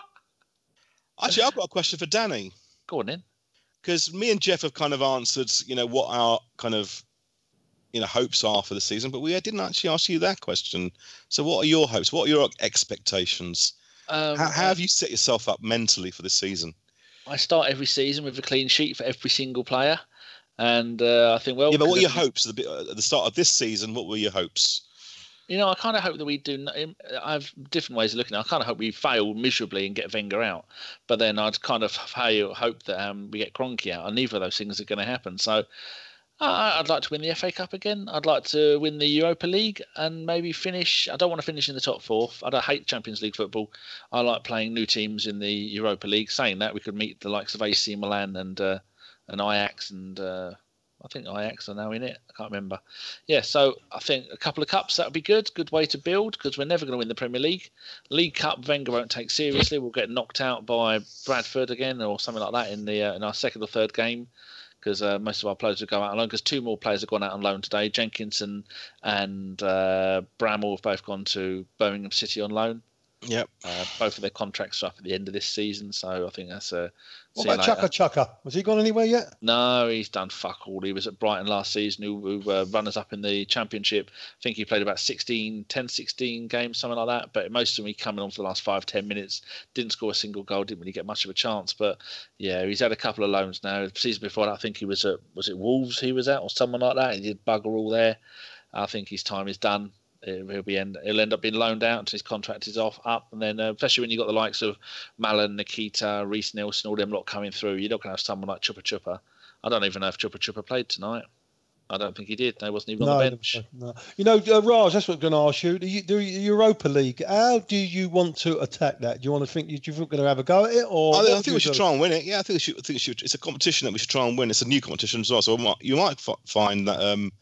Actually, I've got a question for Danny. Go on in. Because me and Jeff have kind of answered, what our kind of, hopes are for the season, but we didn't actually ask you that question. So what are your hopes? What are your expectations? How have you set yourself up mentally for this season? I start every season with a clean sheet for every single player. And I think, well... Yeah, but what are your hopes at the start of this season? What were your hopes? I kind of hope that we do... I have different ways of looking at it. I kind of hope we fail miserably and get Wenger out. But then I'd kind of hope that we get Kroenke out. And neither of those things are going to happen. So I'd like to win the FA Cup again. I'd like to win the Europa League and maybe finish... I don't want to finish in the top 4. I hate Champions League football. I like playing new teams in the Europa League. Saying that, we could meet the likes of AC Milan and Ajax and... I think Ajax are now in it. I can't remember. Yeah, so I think a couple of cups, that would be good. Good way to build, because we're never going to win the Premier League. League Cup, Wenger won't take seriously. We'll get knocked out by Bradford again or something like that in our second or third game, because most of our players will go out on loan, because 2 more players have gone out on loan today. Jenkinson and Bramall have both gone to Birmingham City on loan. Yep. Both of their contracts are up at the end of this season, so I think that's a... What about Chaka? Has he gone anywhere yet? No, he's done fuck all. He was at Brighton last season, who were runners-up in the Championship. I think he played about 16 games, something like that, but most of them he coming on for the last 5-10 minutes, didn't score a single goal, didn't really get much of a chance, but yeah, he's had a couple of loans now. The season before that, I think he was at, was it Wolves he was at, or someone like that? He did bugger all there. I think his time is done. He'll end up being loaned out until his contract is up, and then especially when you've got the likes of Malen, Nikita, Reece Nelson, all them lot coming through, you're not going to have someone like Chupa Chupa. I don't even know if Chupa Chupa played tonight. I don't think he did. He wasn't even on the bench. No. Raj, that's what I'm going to ask you. The Europa League, how do you want to attack that? Do you think we're going to have a go at it? Or I think we should try and win it. Yeah, I think it's a competition that we should try and win. It's a new competition as well. So you might find that...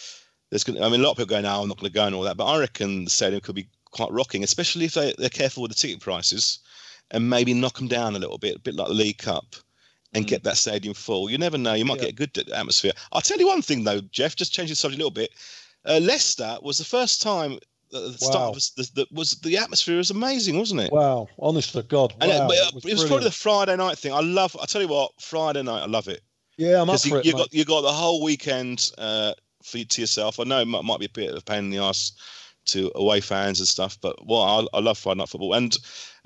a lot of people going, I'm not going to go and all that, but I reckon the stadium could be quite rocking, especially if they're careful with the ticket prices and maybe knock them down a bit like the League Cup, and get that stadium full. You never know, you might get a good atmosphere. I'll tell you one thing though, Jeff, just change the subject a little bit. Leicester was the first time at the start of the atmosphere was amazing, wasn't it? Wow, honest to God. Wow. And it was probably the Friday night thing. I tell you what, Friday night, I love it. Yeah, I'm up for it, you got the whole weekend to yourself. I know it might be a bit of a pain in the ass to away fans and stuff, but I love Friday night football. And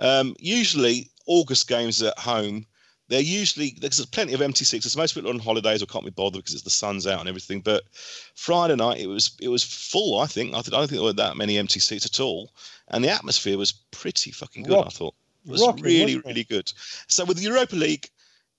usually August games at home, there's plenty of empty seats. Most people are on holidays or can't be bothered because the sun's out and everything. But Friday night it was full. I don't think there were that many empty seats at all, and the atmosphere was pretty fucking good. I thought it was really good. So with the Europa League,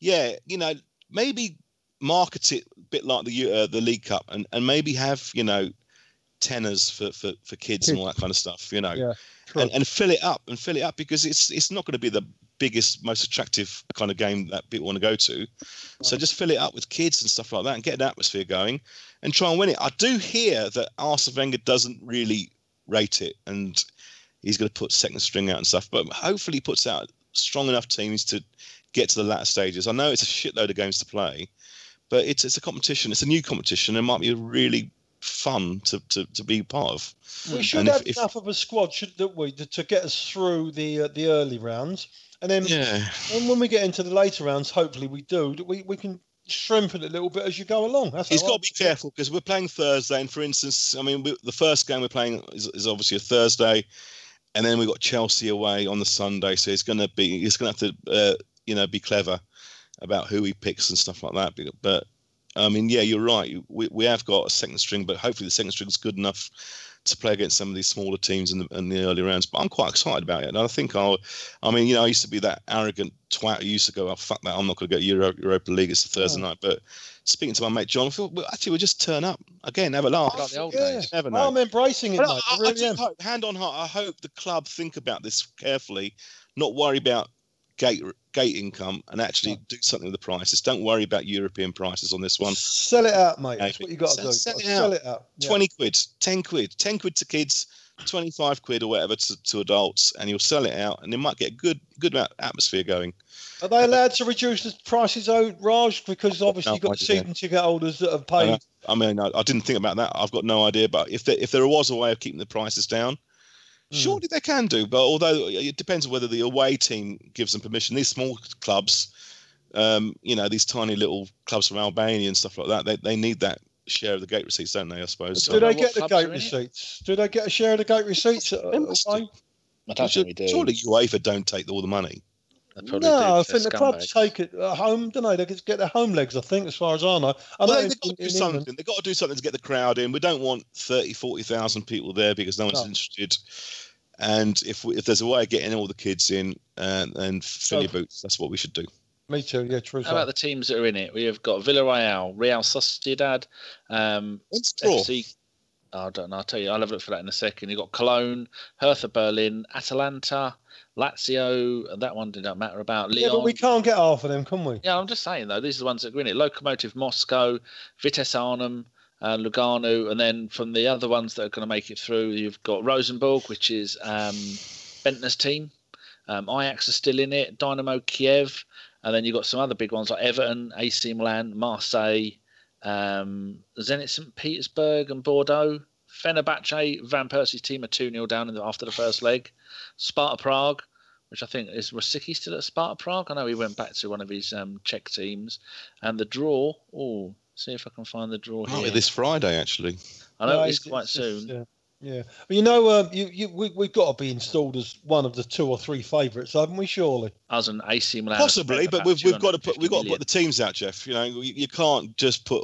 maybe market it a bit like the League Cup, and maybe have tenors for kids and all that kind of stuff, and fill it up because it's not going to be the biggest, most attractive kind of game that people want to go to. So just fill it up with kids and stuff like that and get an atmosphere going and try and win it. I do hear that Arsene Wenger doesn't really rate it and he's going to put second string out and stuff, but hopefully he puts out strong enough teams to get to the latter stages. I know it's a shitload of games to play, but it's a competition. It's a new competition. It might be really fun to be part of. We should have enough of a squad, shouldn't we, to get us through the early rounds, and then when we get into the later rounds, hopefully we can strengthen it a little bit as you go along. He's got to be careful because we're playing Thursday, and for instance, the first game we're playing is obviously a Thursday, and then we've got Chelsea away on the Sunday, so he's going to have to be clever about who he picks and stuff like that. But you're right. We have got a second string, but hopefully the second string is good enough to play against some of these smaller teams in the early rounds. But I'm quite excited about it, and I think I used to be that arrogant twat who used to go, "Oh, fuck that, I'm not going to go Europa League. It's a Thursday night." But speaking to my mate John, I thought, well, actually, we'll just turn up again, have a laugh. Like the old days. Never know. I'm embracing it, But mate. I I really do am. hope, hand on heart, I hope the club think about this carefully, not worry about gate income, and actually do something with the prices. Don't worry about European prices on this one. Sell it out, mate. That's what you got to do. Sell it out. 20 quid, 10 quid, 10 quid to kids, 25 quid or whatever to adults, and you'll sell it out, and it might get a good atmosphere going. Are they allowed to reduce the prices, Raj? Because obviously you've got the season ticket holders that have paid. I didn't think about that. I've got no idea. But if there was a way of keeping the prices down, surely they can do. But although it depends on whether the away team gives them permission. These small clubs, these tiny little clubs from Albania and stuff like that, they need that share of the gate receipts, don't they? I suppose. Do they get the gate receipts? Do they get a share of the gate receipts? I don't think we do. Surely UEFA don't take all the money. No, I think the clubs take it at home, don't they? They get their home legs, I think, as far as I know. They've got to do something. They've got to do something to get the crowd in. We don't want 30,000, 40,000 people there because no one's interested. And if there's a way of getting all the kids in and fill your boots, that's what we should do. Me too, yeah, true. How about the teams that are in it? We have got Villarreal, Real Sociedad, FC. I don't know. I'll tell you. I'll have a look for that in a second. You've got Cologne, Hertha Berlin, Atalanta, Lazio. That one didn't matter about. Lyon. Yeah, but we can't get half of them, can we? Yeah, I'm just saying, though. These are the ones that are in it. Lokomotiv Moscow, Vitesse Arnhem, Lugano. And then from the other ones that are going to make it through, you've got Rosenborg, which is Bentner's team. Ajax are still in it. Dynamo Kiev. And then you've got some other big ones like Everton, AC Milan, Marseille, Zenit St. Petersburg and Bordeaux. Fenerbahce, Van Persie's team are 2-0 down after the first leg. Sparta Prague, which I think is Rosicky still at Sparta Prague. I know he went back to one of his Czech teams. And the draw, see if I can find the draw here. Might be this Friday, actually. I know it's quite soon. Yeah. But we've got to be installed as one of the 2 or 3 favourites, haven't we? Surely. As an AC Milan. Possibly, but we've got to put the teams out, Jeff. You can't just put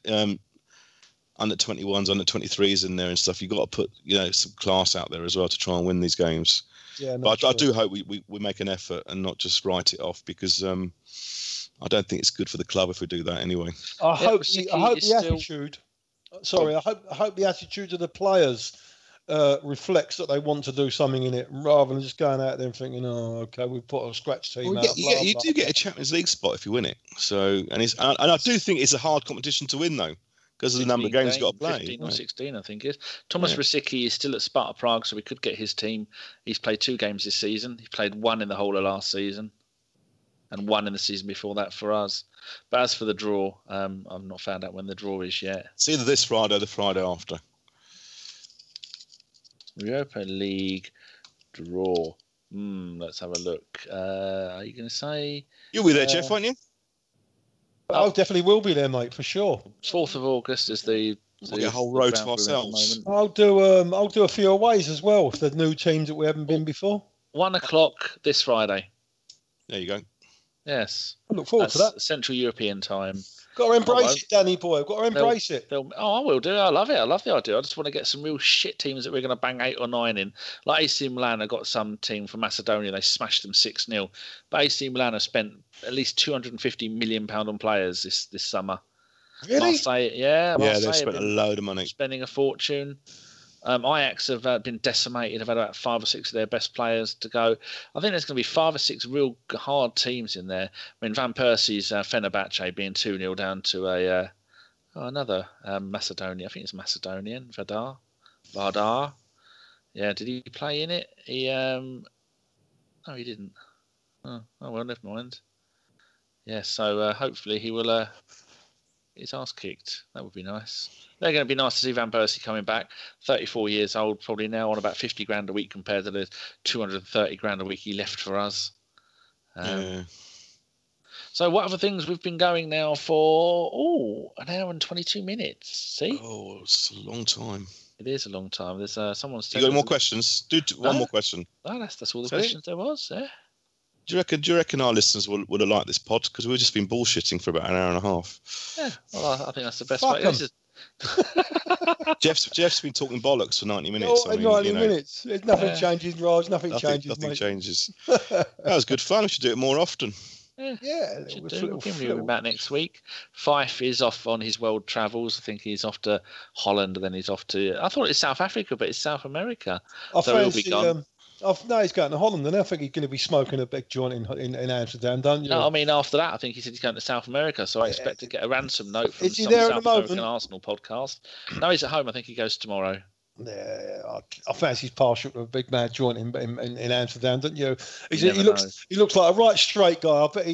under 21s, under 23s in there and stuff. You've got to put some class out there as well to try and win these games. Yeah, but I do hope we make an effort and not just write it off because I don't think it's good for the club if we do that anyway. I hope the attitude. Sorry, I hope the attitude of the players reflects that they want to do something in it rather than just going out there and thinking, "Oh, okay, we've put a scratch team out." You do get a Champions League spot if you win it. So, and I do think it's a hard competition to win though, because of the number of games you've got to play. 15 or 16, I think it is. Thomas Rosicky is still at Sparta Prague, so we could get his team. He's played 2 games this season. He played 1 in the whole of last season, and 1 in the season before that for us. But as for the draw, I've not found out when the draw is yet. It's either this Friday or the Friday after. Europa League draw. Let's have a look. Are you going to say? You'll be there, Jeff, won't you? I definitely will be there, mate, for sure. 4th of August is the we'll get a whole row to ourselves. I'll do a few aways as well if there's new teams that we haven't been before. 1 o'clock this Friday. There you go. Yes. I look forward to that. Central European time. Got to embrace it, Danny boy. Got to embrace it. I will do. I love it. I love the idea. I just want to get some real shit teams that we're going to bang 8 or 9 in. Like AC Milan have got some team from Macedonia. They smashed them 6-0. But AC Milan have spent at least £250 million on players this summer. Really? Marseille, they've spent a load of money. Spending a fortune. Ajax have been decimated. Have had about 5 or 6 of their best players to go. I think there's going to be 5 or 6 real hard teams in there. I mean, Van Persie's Fenerbahce being 2-0 down to another Macedonia. I think it's Macedonian. Vardar. Yeah, did he play in it? No, he didn't. Oh well, never mind. Yeah, so hopefully he will get his ass kicked. That would be nice. They're going to be nice to see Van Persie coming back. 34 years old, probably now on about 50 grand a week compared to the 230 grand a week he left for us. So what other things we've been going now for? An hour and 22 minutes. See? Oh, it's a long time. It is a long time. There's someone's. You got any more questions? Do one more question. No, that's all the questions there was. Yeah. Do you reckon our listeners would have liked this pod? Because we've just been bullshitting for about an hour and a half. Yeah, well, I think that's the best way. Jeff's been talking bollocks for 90 minutes. Oh, I mean, 90 you know, minutes. Nothing changes, Raj. Nothing changes, nothing mate. changes. That was good fun. We should do it more often. Yeah, should do. We'll give him back next week. Fife is off on his world travels. I think he's off to Holland, and then he's off to. I thought it's South Africa, but it's South America. So he'll be gone. No, he's going to Holland, and I think he's going to be smoking a big joint in Amsterdam, don't you? No, I mean after that, I think he said he's going to South America. So I expect to get a ransom note from Is he some there South at the moment? American Arsenal podcast. No, he's at home. I think he goes tomorrow. Yeah, I fancy he's partial to a big mad joint in Amsterdam, don't you? He looks like a right straight guy. I bet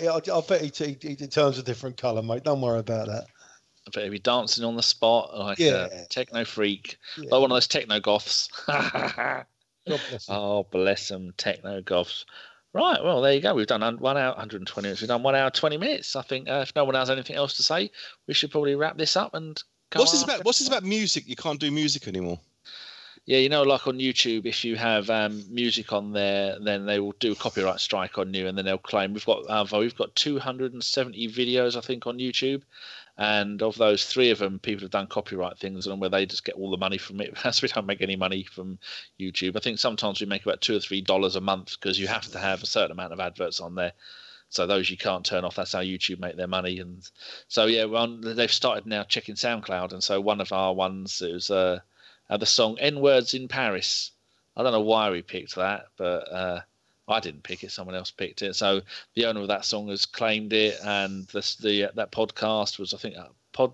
he turns a different colour, mate. Don't worry about that. I bet he'll be dancing on the spot like a techno freak, like one of those techno goths. God bless him. Oh, bless them, techno goths. Right, well, there you go. We've done 1 hour, 120 minutes. We've done 1 hour, 20 minutes. I think if no one has anything else to say, we should probably wrap this up and go. What's this about music? You can't do music anymore. Yeah, you know, like on YouTube, if you have music on there, then they will do a copyright strike on you, and then they'll claim. We've got 270 videos, I think, on YouTube, and of those, 3 of them, people have done copyright things on where they just get all the money from it. As we don't make any money from YouTube. I think sometimes we make about $2 or $3 a month because you have to have a certain amount of adverts on there. So those you can't turn off. That's how YouTube make their money. And so yeah, they've started now checking SoundCloud, and so one of our ones is the song N-Words in Paris. I don't know why we picked that, but I didn't pick it. Someone else picked it. So the owner of that song has claimed it, and that podcast was, I think, pod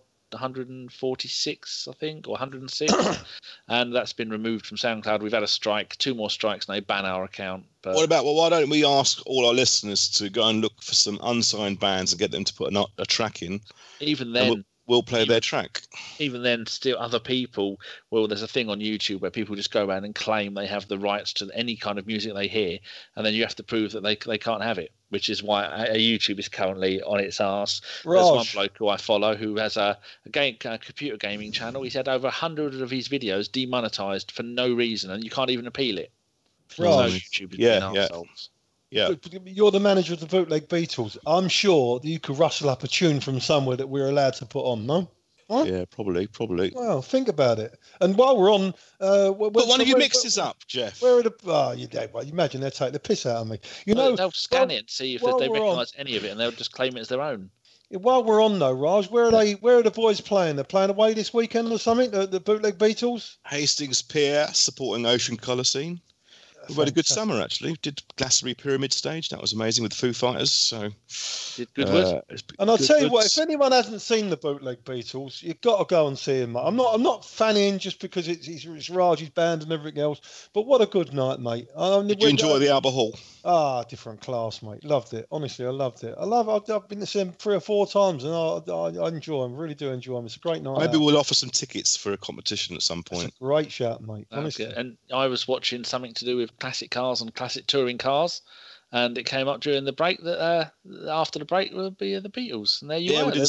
146, I think, or 106, and that's been removed from SoundCloud. We've had a strike, 2 more strikes, and they ban our account. But why don't we ask all our listeners to go and look for some unsigned bands and get them to put a track in? Even then, we'll play their track. Even then, still other people. Well, there's a thing on YouTube where people just go around and claim they have the rights to any kind of music they hear, and then you have to prove that they can't have it. Which is why YouTube is currently on its arse. There's one bloke who I follow who has a computer gaming channel. He's had over 100 of his videos demonetized for no reason, and you can't even appeal it. Right. YouTube is being arseholes. Yeah. You're the manager of the Bootleg Beatles. I'm sure that you could rustle up a tune from somewhere that we're allowed to put on, no? Huh? Yeah, probably. Well, think about it. And while we're on... put one of your mixes up, Jeff. Where are the... Oh, you imagine they'll take the piss out of me. They'll scan it and see if they recognise any of it, and they'll just claim it as their own. While we're on, though, Raj, where are the boys playing? They're playing away this weekend or something, the Bootleg Beatles? Hastings Pier, supporting Ocean Colour Scene. We've had a good summer, actually. Did Glastonbury Pyramid Stage. That was amazing with the Foo Fighters. So, did good. And I'll tell you what, if anyone hasn't seen the Bootleg Beatles, you've got to go and see them. I'm not fanning just because it's Raj's band and everything else, but what a good night, mate. Did you enjoy the Albert Hall? Different class, mate. Loved it. Honestly, I loved it. I've been to see them 3 or 4 times, and I enjoy them. Really do enjoy them. It's a great night. Maybe we'll offer some tickets for a competition at some point. That's a great shout, mate. Honestly. And I was watching something to do with classic cars and classic touring cars, and it came up during the break that after the break would be the Beatles, and there you were. We did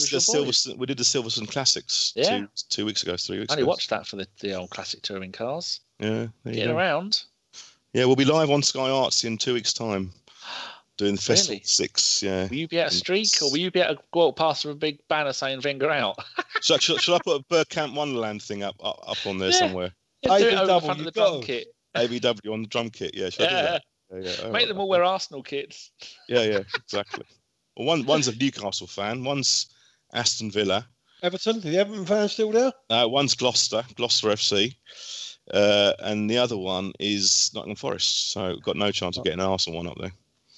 the Silverstone Classics 2 weeks ago, 3 weeks ago. I only watched that for the old classic touring cars. Yeah, getting around. Yeah, we'll be live on Sky Arts in 2 weeks' time, doing the Festival 6. Yeah. Will you be at a streak, or will you be able to go out past with a big banner saying Wenger out? So should I put a Bergkamp Wonderland thing up on there somewhere? Yeah, do it over the front of the drum kit. ABW on the drum kit. Yeah, should I do that? Yeah. Make them all wear Arsenal kits. Yeah, exactly. Well, one's a Newcastle fan, one's Aston Villa. Everton, the Everton fan still there? One's Gloucester FC. And the other one is Nottingham Forest. So we've got no chance of getting an Arsenal one up there.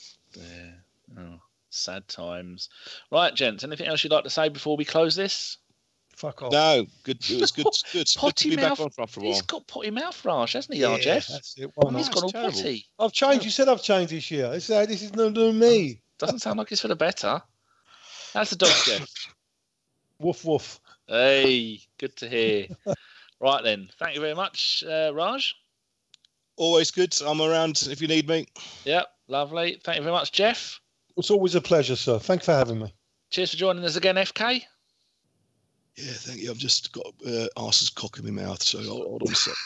Yeah. Oh, sad times. Right, gents, anything else you'd like to say before we close this? Fuck off. No, good. It was good. Good to be back on for a while. He's got potty mouth, Raj, hasn't he, Jeff? That's it. He's got all potty. I've changed. You said I've changed this year. This is no me. Doesn't sound like it's for the better. How's the dog, Jeff? Woof woof. Hey, good to hear. Right then, thank you very much, Raj. Always good. I'm around if you need me. Yep, lovely. Thank you very much, Jeff. It's always a pleasure, sir. Thanks for having me. Cheers for joining us again, FK. Yeah, thank you. I've just got arse's cock in my mouth, so hold on a sec.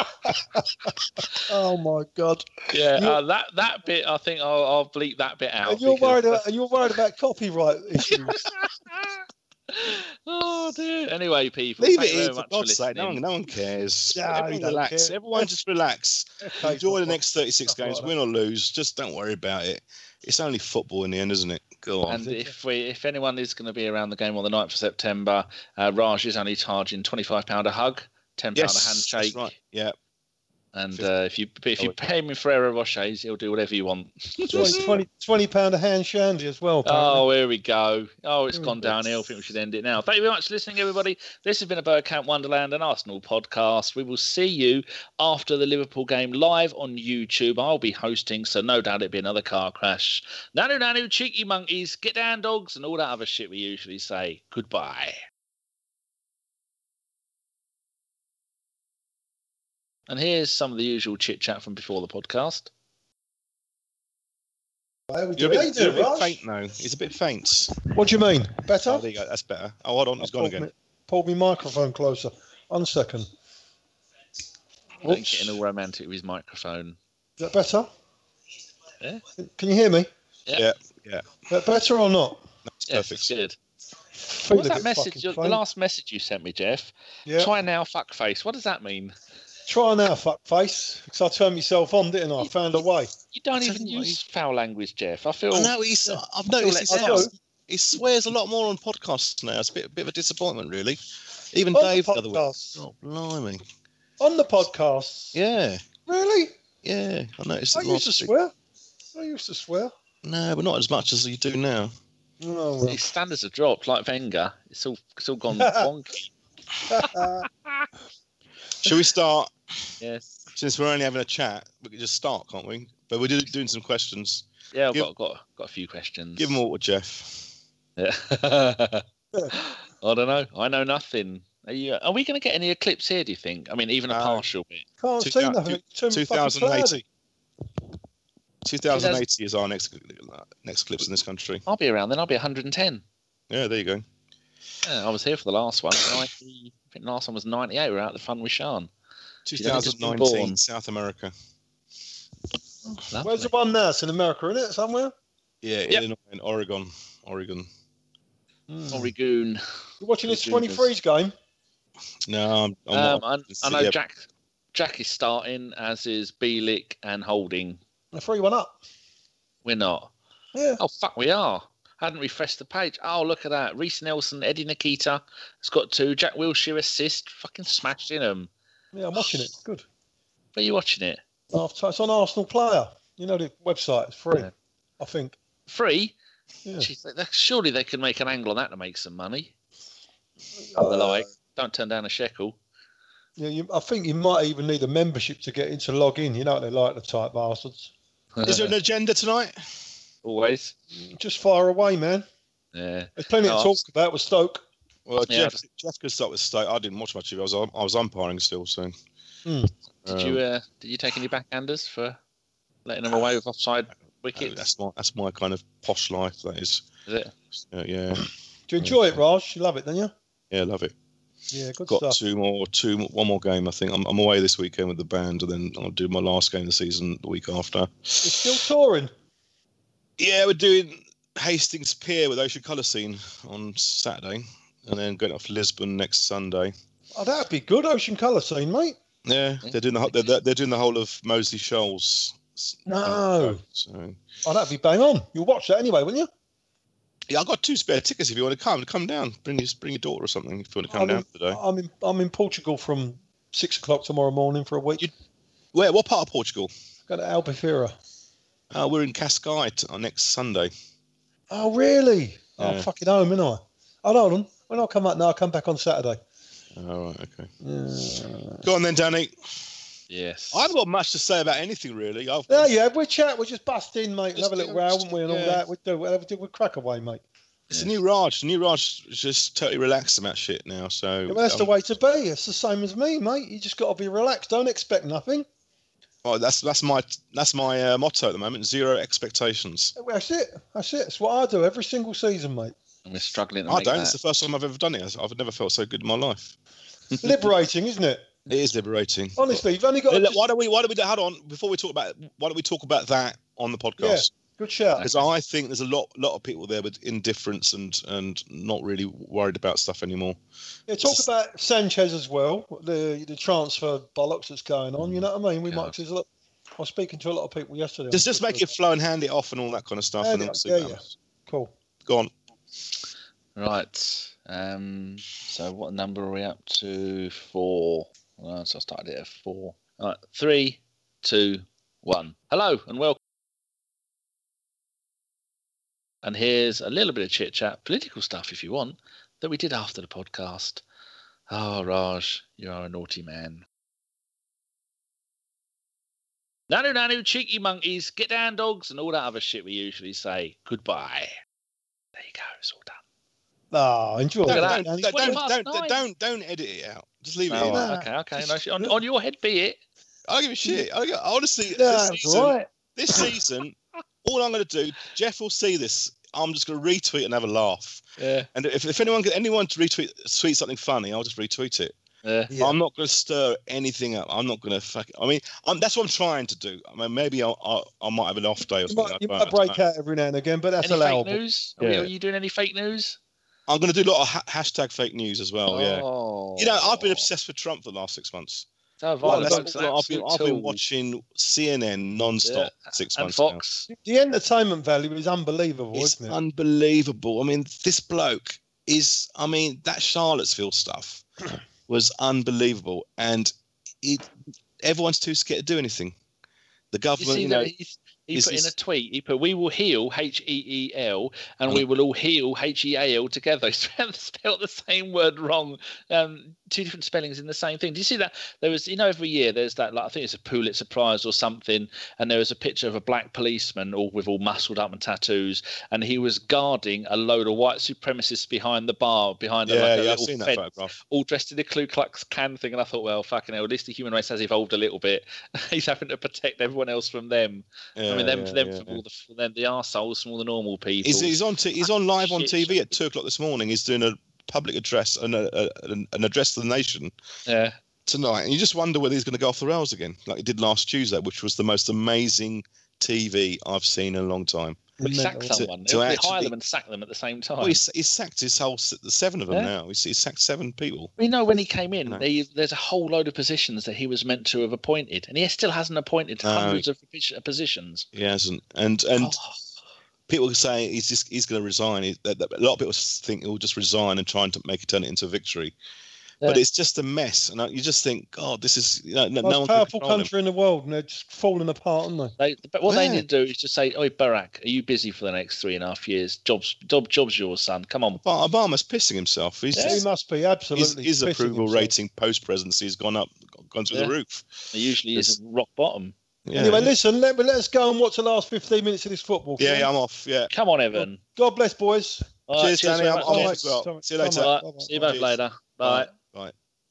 Oh my God! Yeah, that bit. I think I'll bleep that bit out. And you're worried about copyright issues. Oh dear. Anyway, people, Leave thank it you in, very for much God's for sake. listening. No one cares. Yeah, Everyone you don't relax. care. Everyone just relax. FK's Enjoy the not next 36 stuff like games, that. win or lose. Just don't worry about it. It's only football in the end, isn't it? Go on. And if anyone is going to be around the game on the 9th of September, Raj is only charging £25 a hug, £10 a handshake. That's right. Yeah. And if you pay him in Ferrero Rochers, he'll do whatever you want. £20 a hand shandy as well. Apparently. Oh, here we go. Oh, it's gone downhill. I think we should end it now. Thank you very much for listening, everybody. This has been a Bergkamp Wonderland and Arsenal podcast. We will see you after the Liverpool game live on YouTube. I'll be hosting, so no doubt it'll be another car crash. Nanu, cheeky monkeys, get down, dogs, and all that other shit we usually say. Goodbye. And here's some of the usual chit-chat from before the podcast. You're a bit faint now. He's a bit faint. What do you mean? Better? Oh, there you go. That's better. Oh, hold on. He's gone again. Pulled my microphone closer. 1 second. Getting all romantic with his microphone. Is that better? Yeah. Can you hear me? Yeah. Is that better or not? That's yes, perfect. It's good. Feel What's a that bit message? fucking The faint. last message you sent me, Jeff. Yeah. Try now, fuckface. What does that mean? Try now, fuckface. Because I turned myself on, didn't I? I found a way. You don't even use foul language, Jeff. I feel. I know I've noticed he swears a lot more on podcasts now. It's a bit of a disappointment, really. Even On Dave the the other week. podcast. Oh, blimey. On the podcasts. Yeah. Really? Yeah. I noticed I it used to last week. swear. I used to swear. No, but not as much as you do now. Oh, well. His standards have dropped, like Wenger. It's all gone wonky. Shall we start? Yes. Since we're only having a chat, we can just start, can't we? But we're doing some questions. Yeah, I've got a few questions. Give them all to Jeff. Yeah. I don't know. I know nothing. Are we going to get any eclipse here, do you think? I mean, even a partial bit. Can't see nothing. 2080. 2080 is our next eclipse in this country. I'll be around then. I'll be 110. Yeah, there you go. Yeah, I was here for the last one. I think the last one was 98. We were out the fun with Sean. 2019, South America. Lovely. Where's the one now? It's in America, isn't it? Somewhere? Yeah, Yep. Illinois and Oregon. Oregon. You watching this 23's game? No, I'm not. I know Jack is starting, as is Bielik and Holding. The 3-1 up. We're not. Yeah. Oh, fuck, we are. Hadn't refreshed the page. Oh, look at that. Reece Nelson, Eddie Nikita has got 2. Jack Wilshere assist. Fucking smashed in them. Yeah, I'm watching it. Good. Where are you watching it? It's on Arsenal Player. You know the website. It's free, Yeah. I think. Free? Yeah. Jeez, surely they could make an angle on that to make some money. Don't turn down a shekel. Yeah, I think you might even need a membership to get into log in. You know what they like, the type bastards. Is there an agenda tonight? Always. Just fire away, man. Yeah. There's plenty to talk about with Stoke. Well, Yeah, Jeff could start with Stoke. I didn't watch much of it. I was umpiring still, so. Did you take any backhanders for letting them away with offside wickets? That's my kind of posh life. That is. Is it? Yeah. Do you enjoy it, Raj? You love it, don't you? Yeah, love it. Yeah, good Got stuff. one more game. I think I'm away this weekend with the band, and then I'll do my last game of the season the week after. You're still touring? Yeah, we're doing Hastings Pier with Ocean Colour Scene on Saturday, and then going up to Lisbon next Sunday. Oh, that'd be good. Ocean Colour Scene, mate. Yeah, they're doing the whole of Moseley Shoals. No. So. Oh, that'd be bang on. You'll watch that anyway, wouldn't you? Yeah, I got 2 spare tickets if you want to come down. Bring your daughter or something if you want to come down today. I'm in Portugal from 6 o'clock tomorrow morning for a week. Where? What part of Portugal? Go to Albufeira. We're in Cascais on next Sunday. Oh, really? Yeah. Oh, fucking home, innit I? Oh, hold on. When I come up now, I'll come back on Saturday. All right, okay. Yeah. Go on then, Danny. Yes. I haven't got much to say about anything really. We'll chat. We'll just bust in, mate. We'll have a little row, won't we, and all yeah. that. We'll do whatever. We'll crack away, mate. It's a new Raj. The new Raj is just totally relaxed about shit now. So Yeah, well, that's the way to be. It's the same as me, mate. You just got to be relaxed. Don't expect nothing. Well, that's my motto at the moment. 0 expectations. That's it. It's what I do every single season, mate. And we're struggling to I make don't. that. It's the first time I've ever done it. I've never felt so good in my life. Liberating, isn't it? It is liberating. Honestly, you've only got. Why don't we? Hold on. Before we talk about, why don't we talk about that on the podcast? Good shout. Because I think there's a lot of people there with indifference and not really worried about stuff anymore. Yeah, talk about Sanchez as well. The transfer bollocks that's going on. You know what I mean? We might. I was speaking to a lot of people yesterday. Just make it flow and hand it off and all that kind of stuff. Yeah. Cool. Go on. Right. So what number are we up to? 4. Well, so I started it at 4. All right. 3, 2, 1. Hello and welcome. And here's a little bit of chit chat, political stuff if you want, that we did after the podcast. Oh, Raj, you are a naughty man. Nanu, cheeky monkeys, get down, dogs, and all that other shit we usually say. Goodbye. There you go, it's all done. Oh, enjoy that. Don't edit it out. Just leave it in. Okay. No, on your head be it. I don't give a shit. Honestly, this season, all I'm going to do, Jeff will see this. I'm just going to retweet and have a laugh. Yeah. And if anyone to retweet something funny, I'll just retweet it. Yeah. I'm not going to stir anything up. I'm not going to that's what I'm trying to do. I mean, maybe I might have an off day or something. You might break out every now and again, but that's allowable. Fake news? Are you doing any fake news? I'm going to do a lot of hashtag fake news as well. Oh. Yeah. I've been obsessed with Trump for the last 6 months. I've been watching CNN non-stop 6 months and Fox. Now. The entertainment value is unbelievable, isn't it? Unbelievable. I mean, this bloke that Charlottesville stuff was unbelievable, and everyone's too scared to do anything. The government, he put in a tweet. He put, "We will heal HEEL, and we will all heal HEAL together." He spelled the same word wrong, 2 different spellings in the same thing. Do you see that? There was, every year there's that. I think it's a Pulitzer Prize or something, and there was a picture of a black policeman, all muscled up and tattoos, and he was guarding a load of white supremacists behind the bar, behind a little fence, all dressed in a Ku Klux Klan thing. And I thought, well, fucking hell, at least the human race has evolved a little bit. He's having to protect everyone else from them. Yeah. I mean, the arseholes from all the normal people. He's on live on TV at 2:00 this morning. He's doing a public address and an address to the nation. Yeah. Tonight, and you just wonder whether he's going to go off the rails again, like he did last Tuesday, which was the most amazing TV I've seen in a long time. We sacked someone. They hire them and sack them at the same time. Well, he's sacked the 7 of them now. He's sacked 7 people. When he came in, there's a whole load of positions that he was meant to have appointed, and he still hasn't appointed hundreds of positions. He hasn't, and people are saying he's going to resign. A lot of people think he'll just resign and try and turn it into a victory. Yeah. But it's just a mess, and you just think, God, this is no most powerful country in the world, and they're just falling apart, aren't they? What they need to do is just say, "Oh, Barack, are you busy for the next 3.5 years? Job's yours, son. Come on." Obama's pissing himself. He must be absolutely. His approval rating post presidency has gone through the roof. It usually is rock bottom. Yeah. Anyway, listen, let's go and watch the last 15 minutes of this football. Yeah, I'm off. Yeah. Come on, Evan. God bless, boys. Cheers, Danny. I'm off as well. See you later. See you both later. Bye. Bye.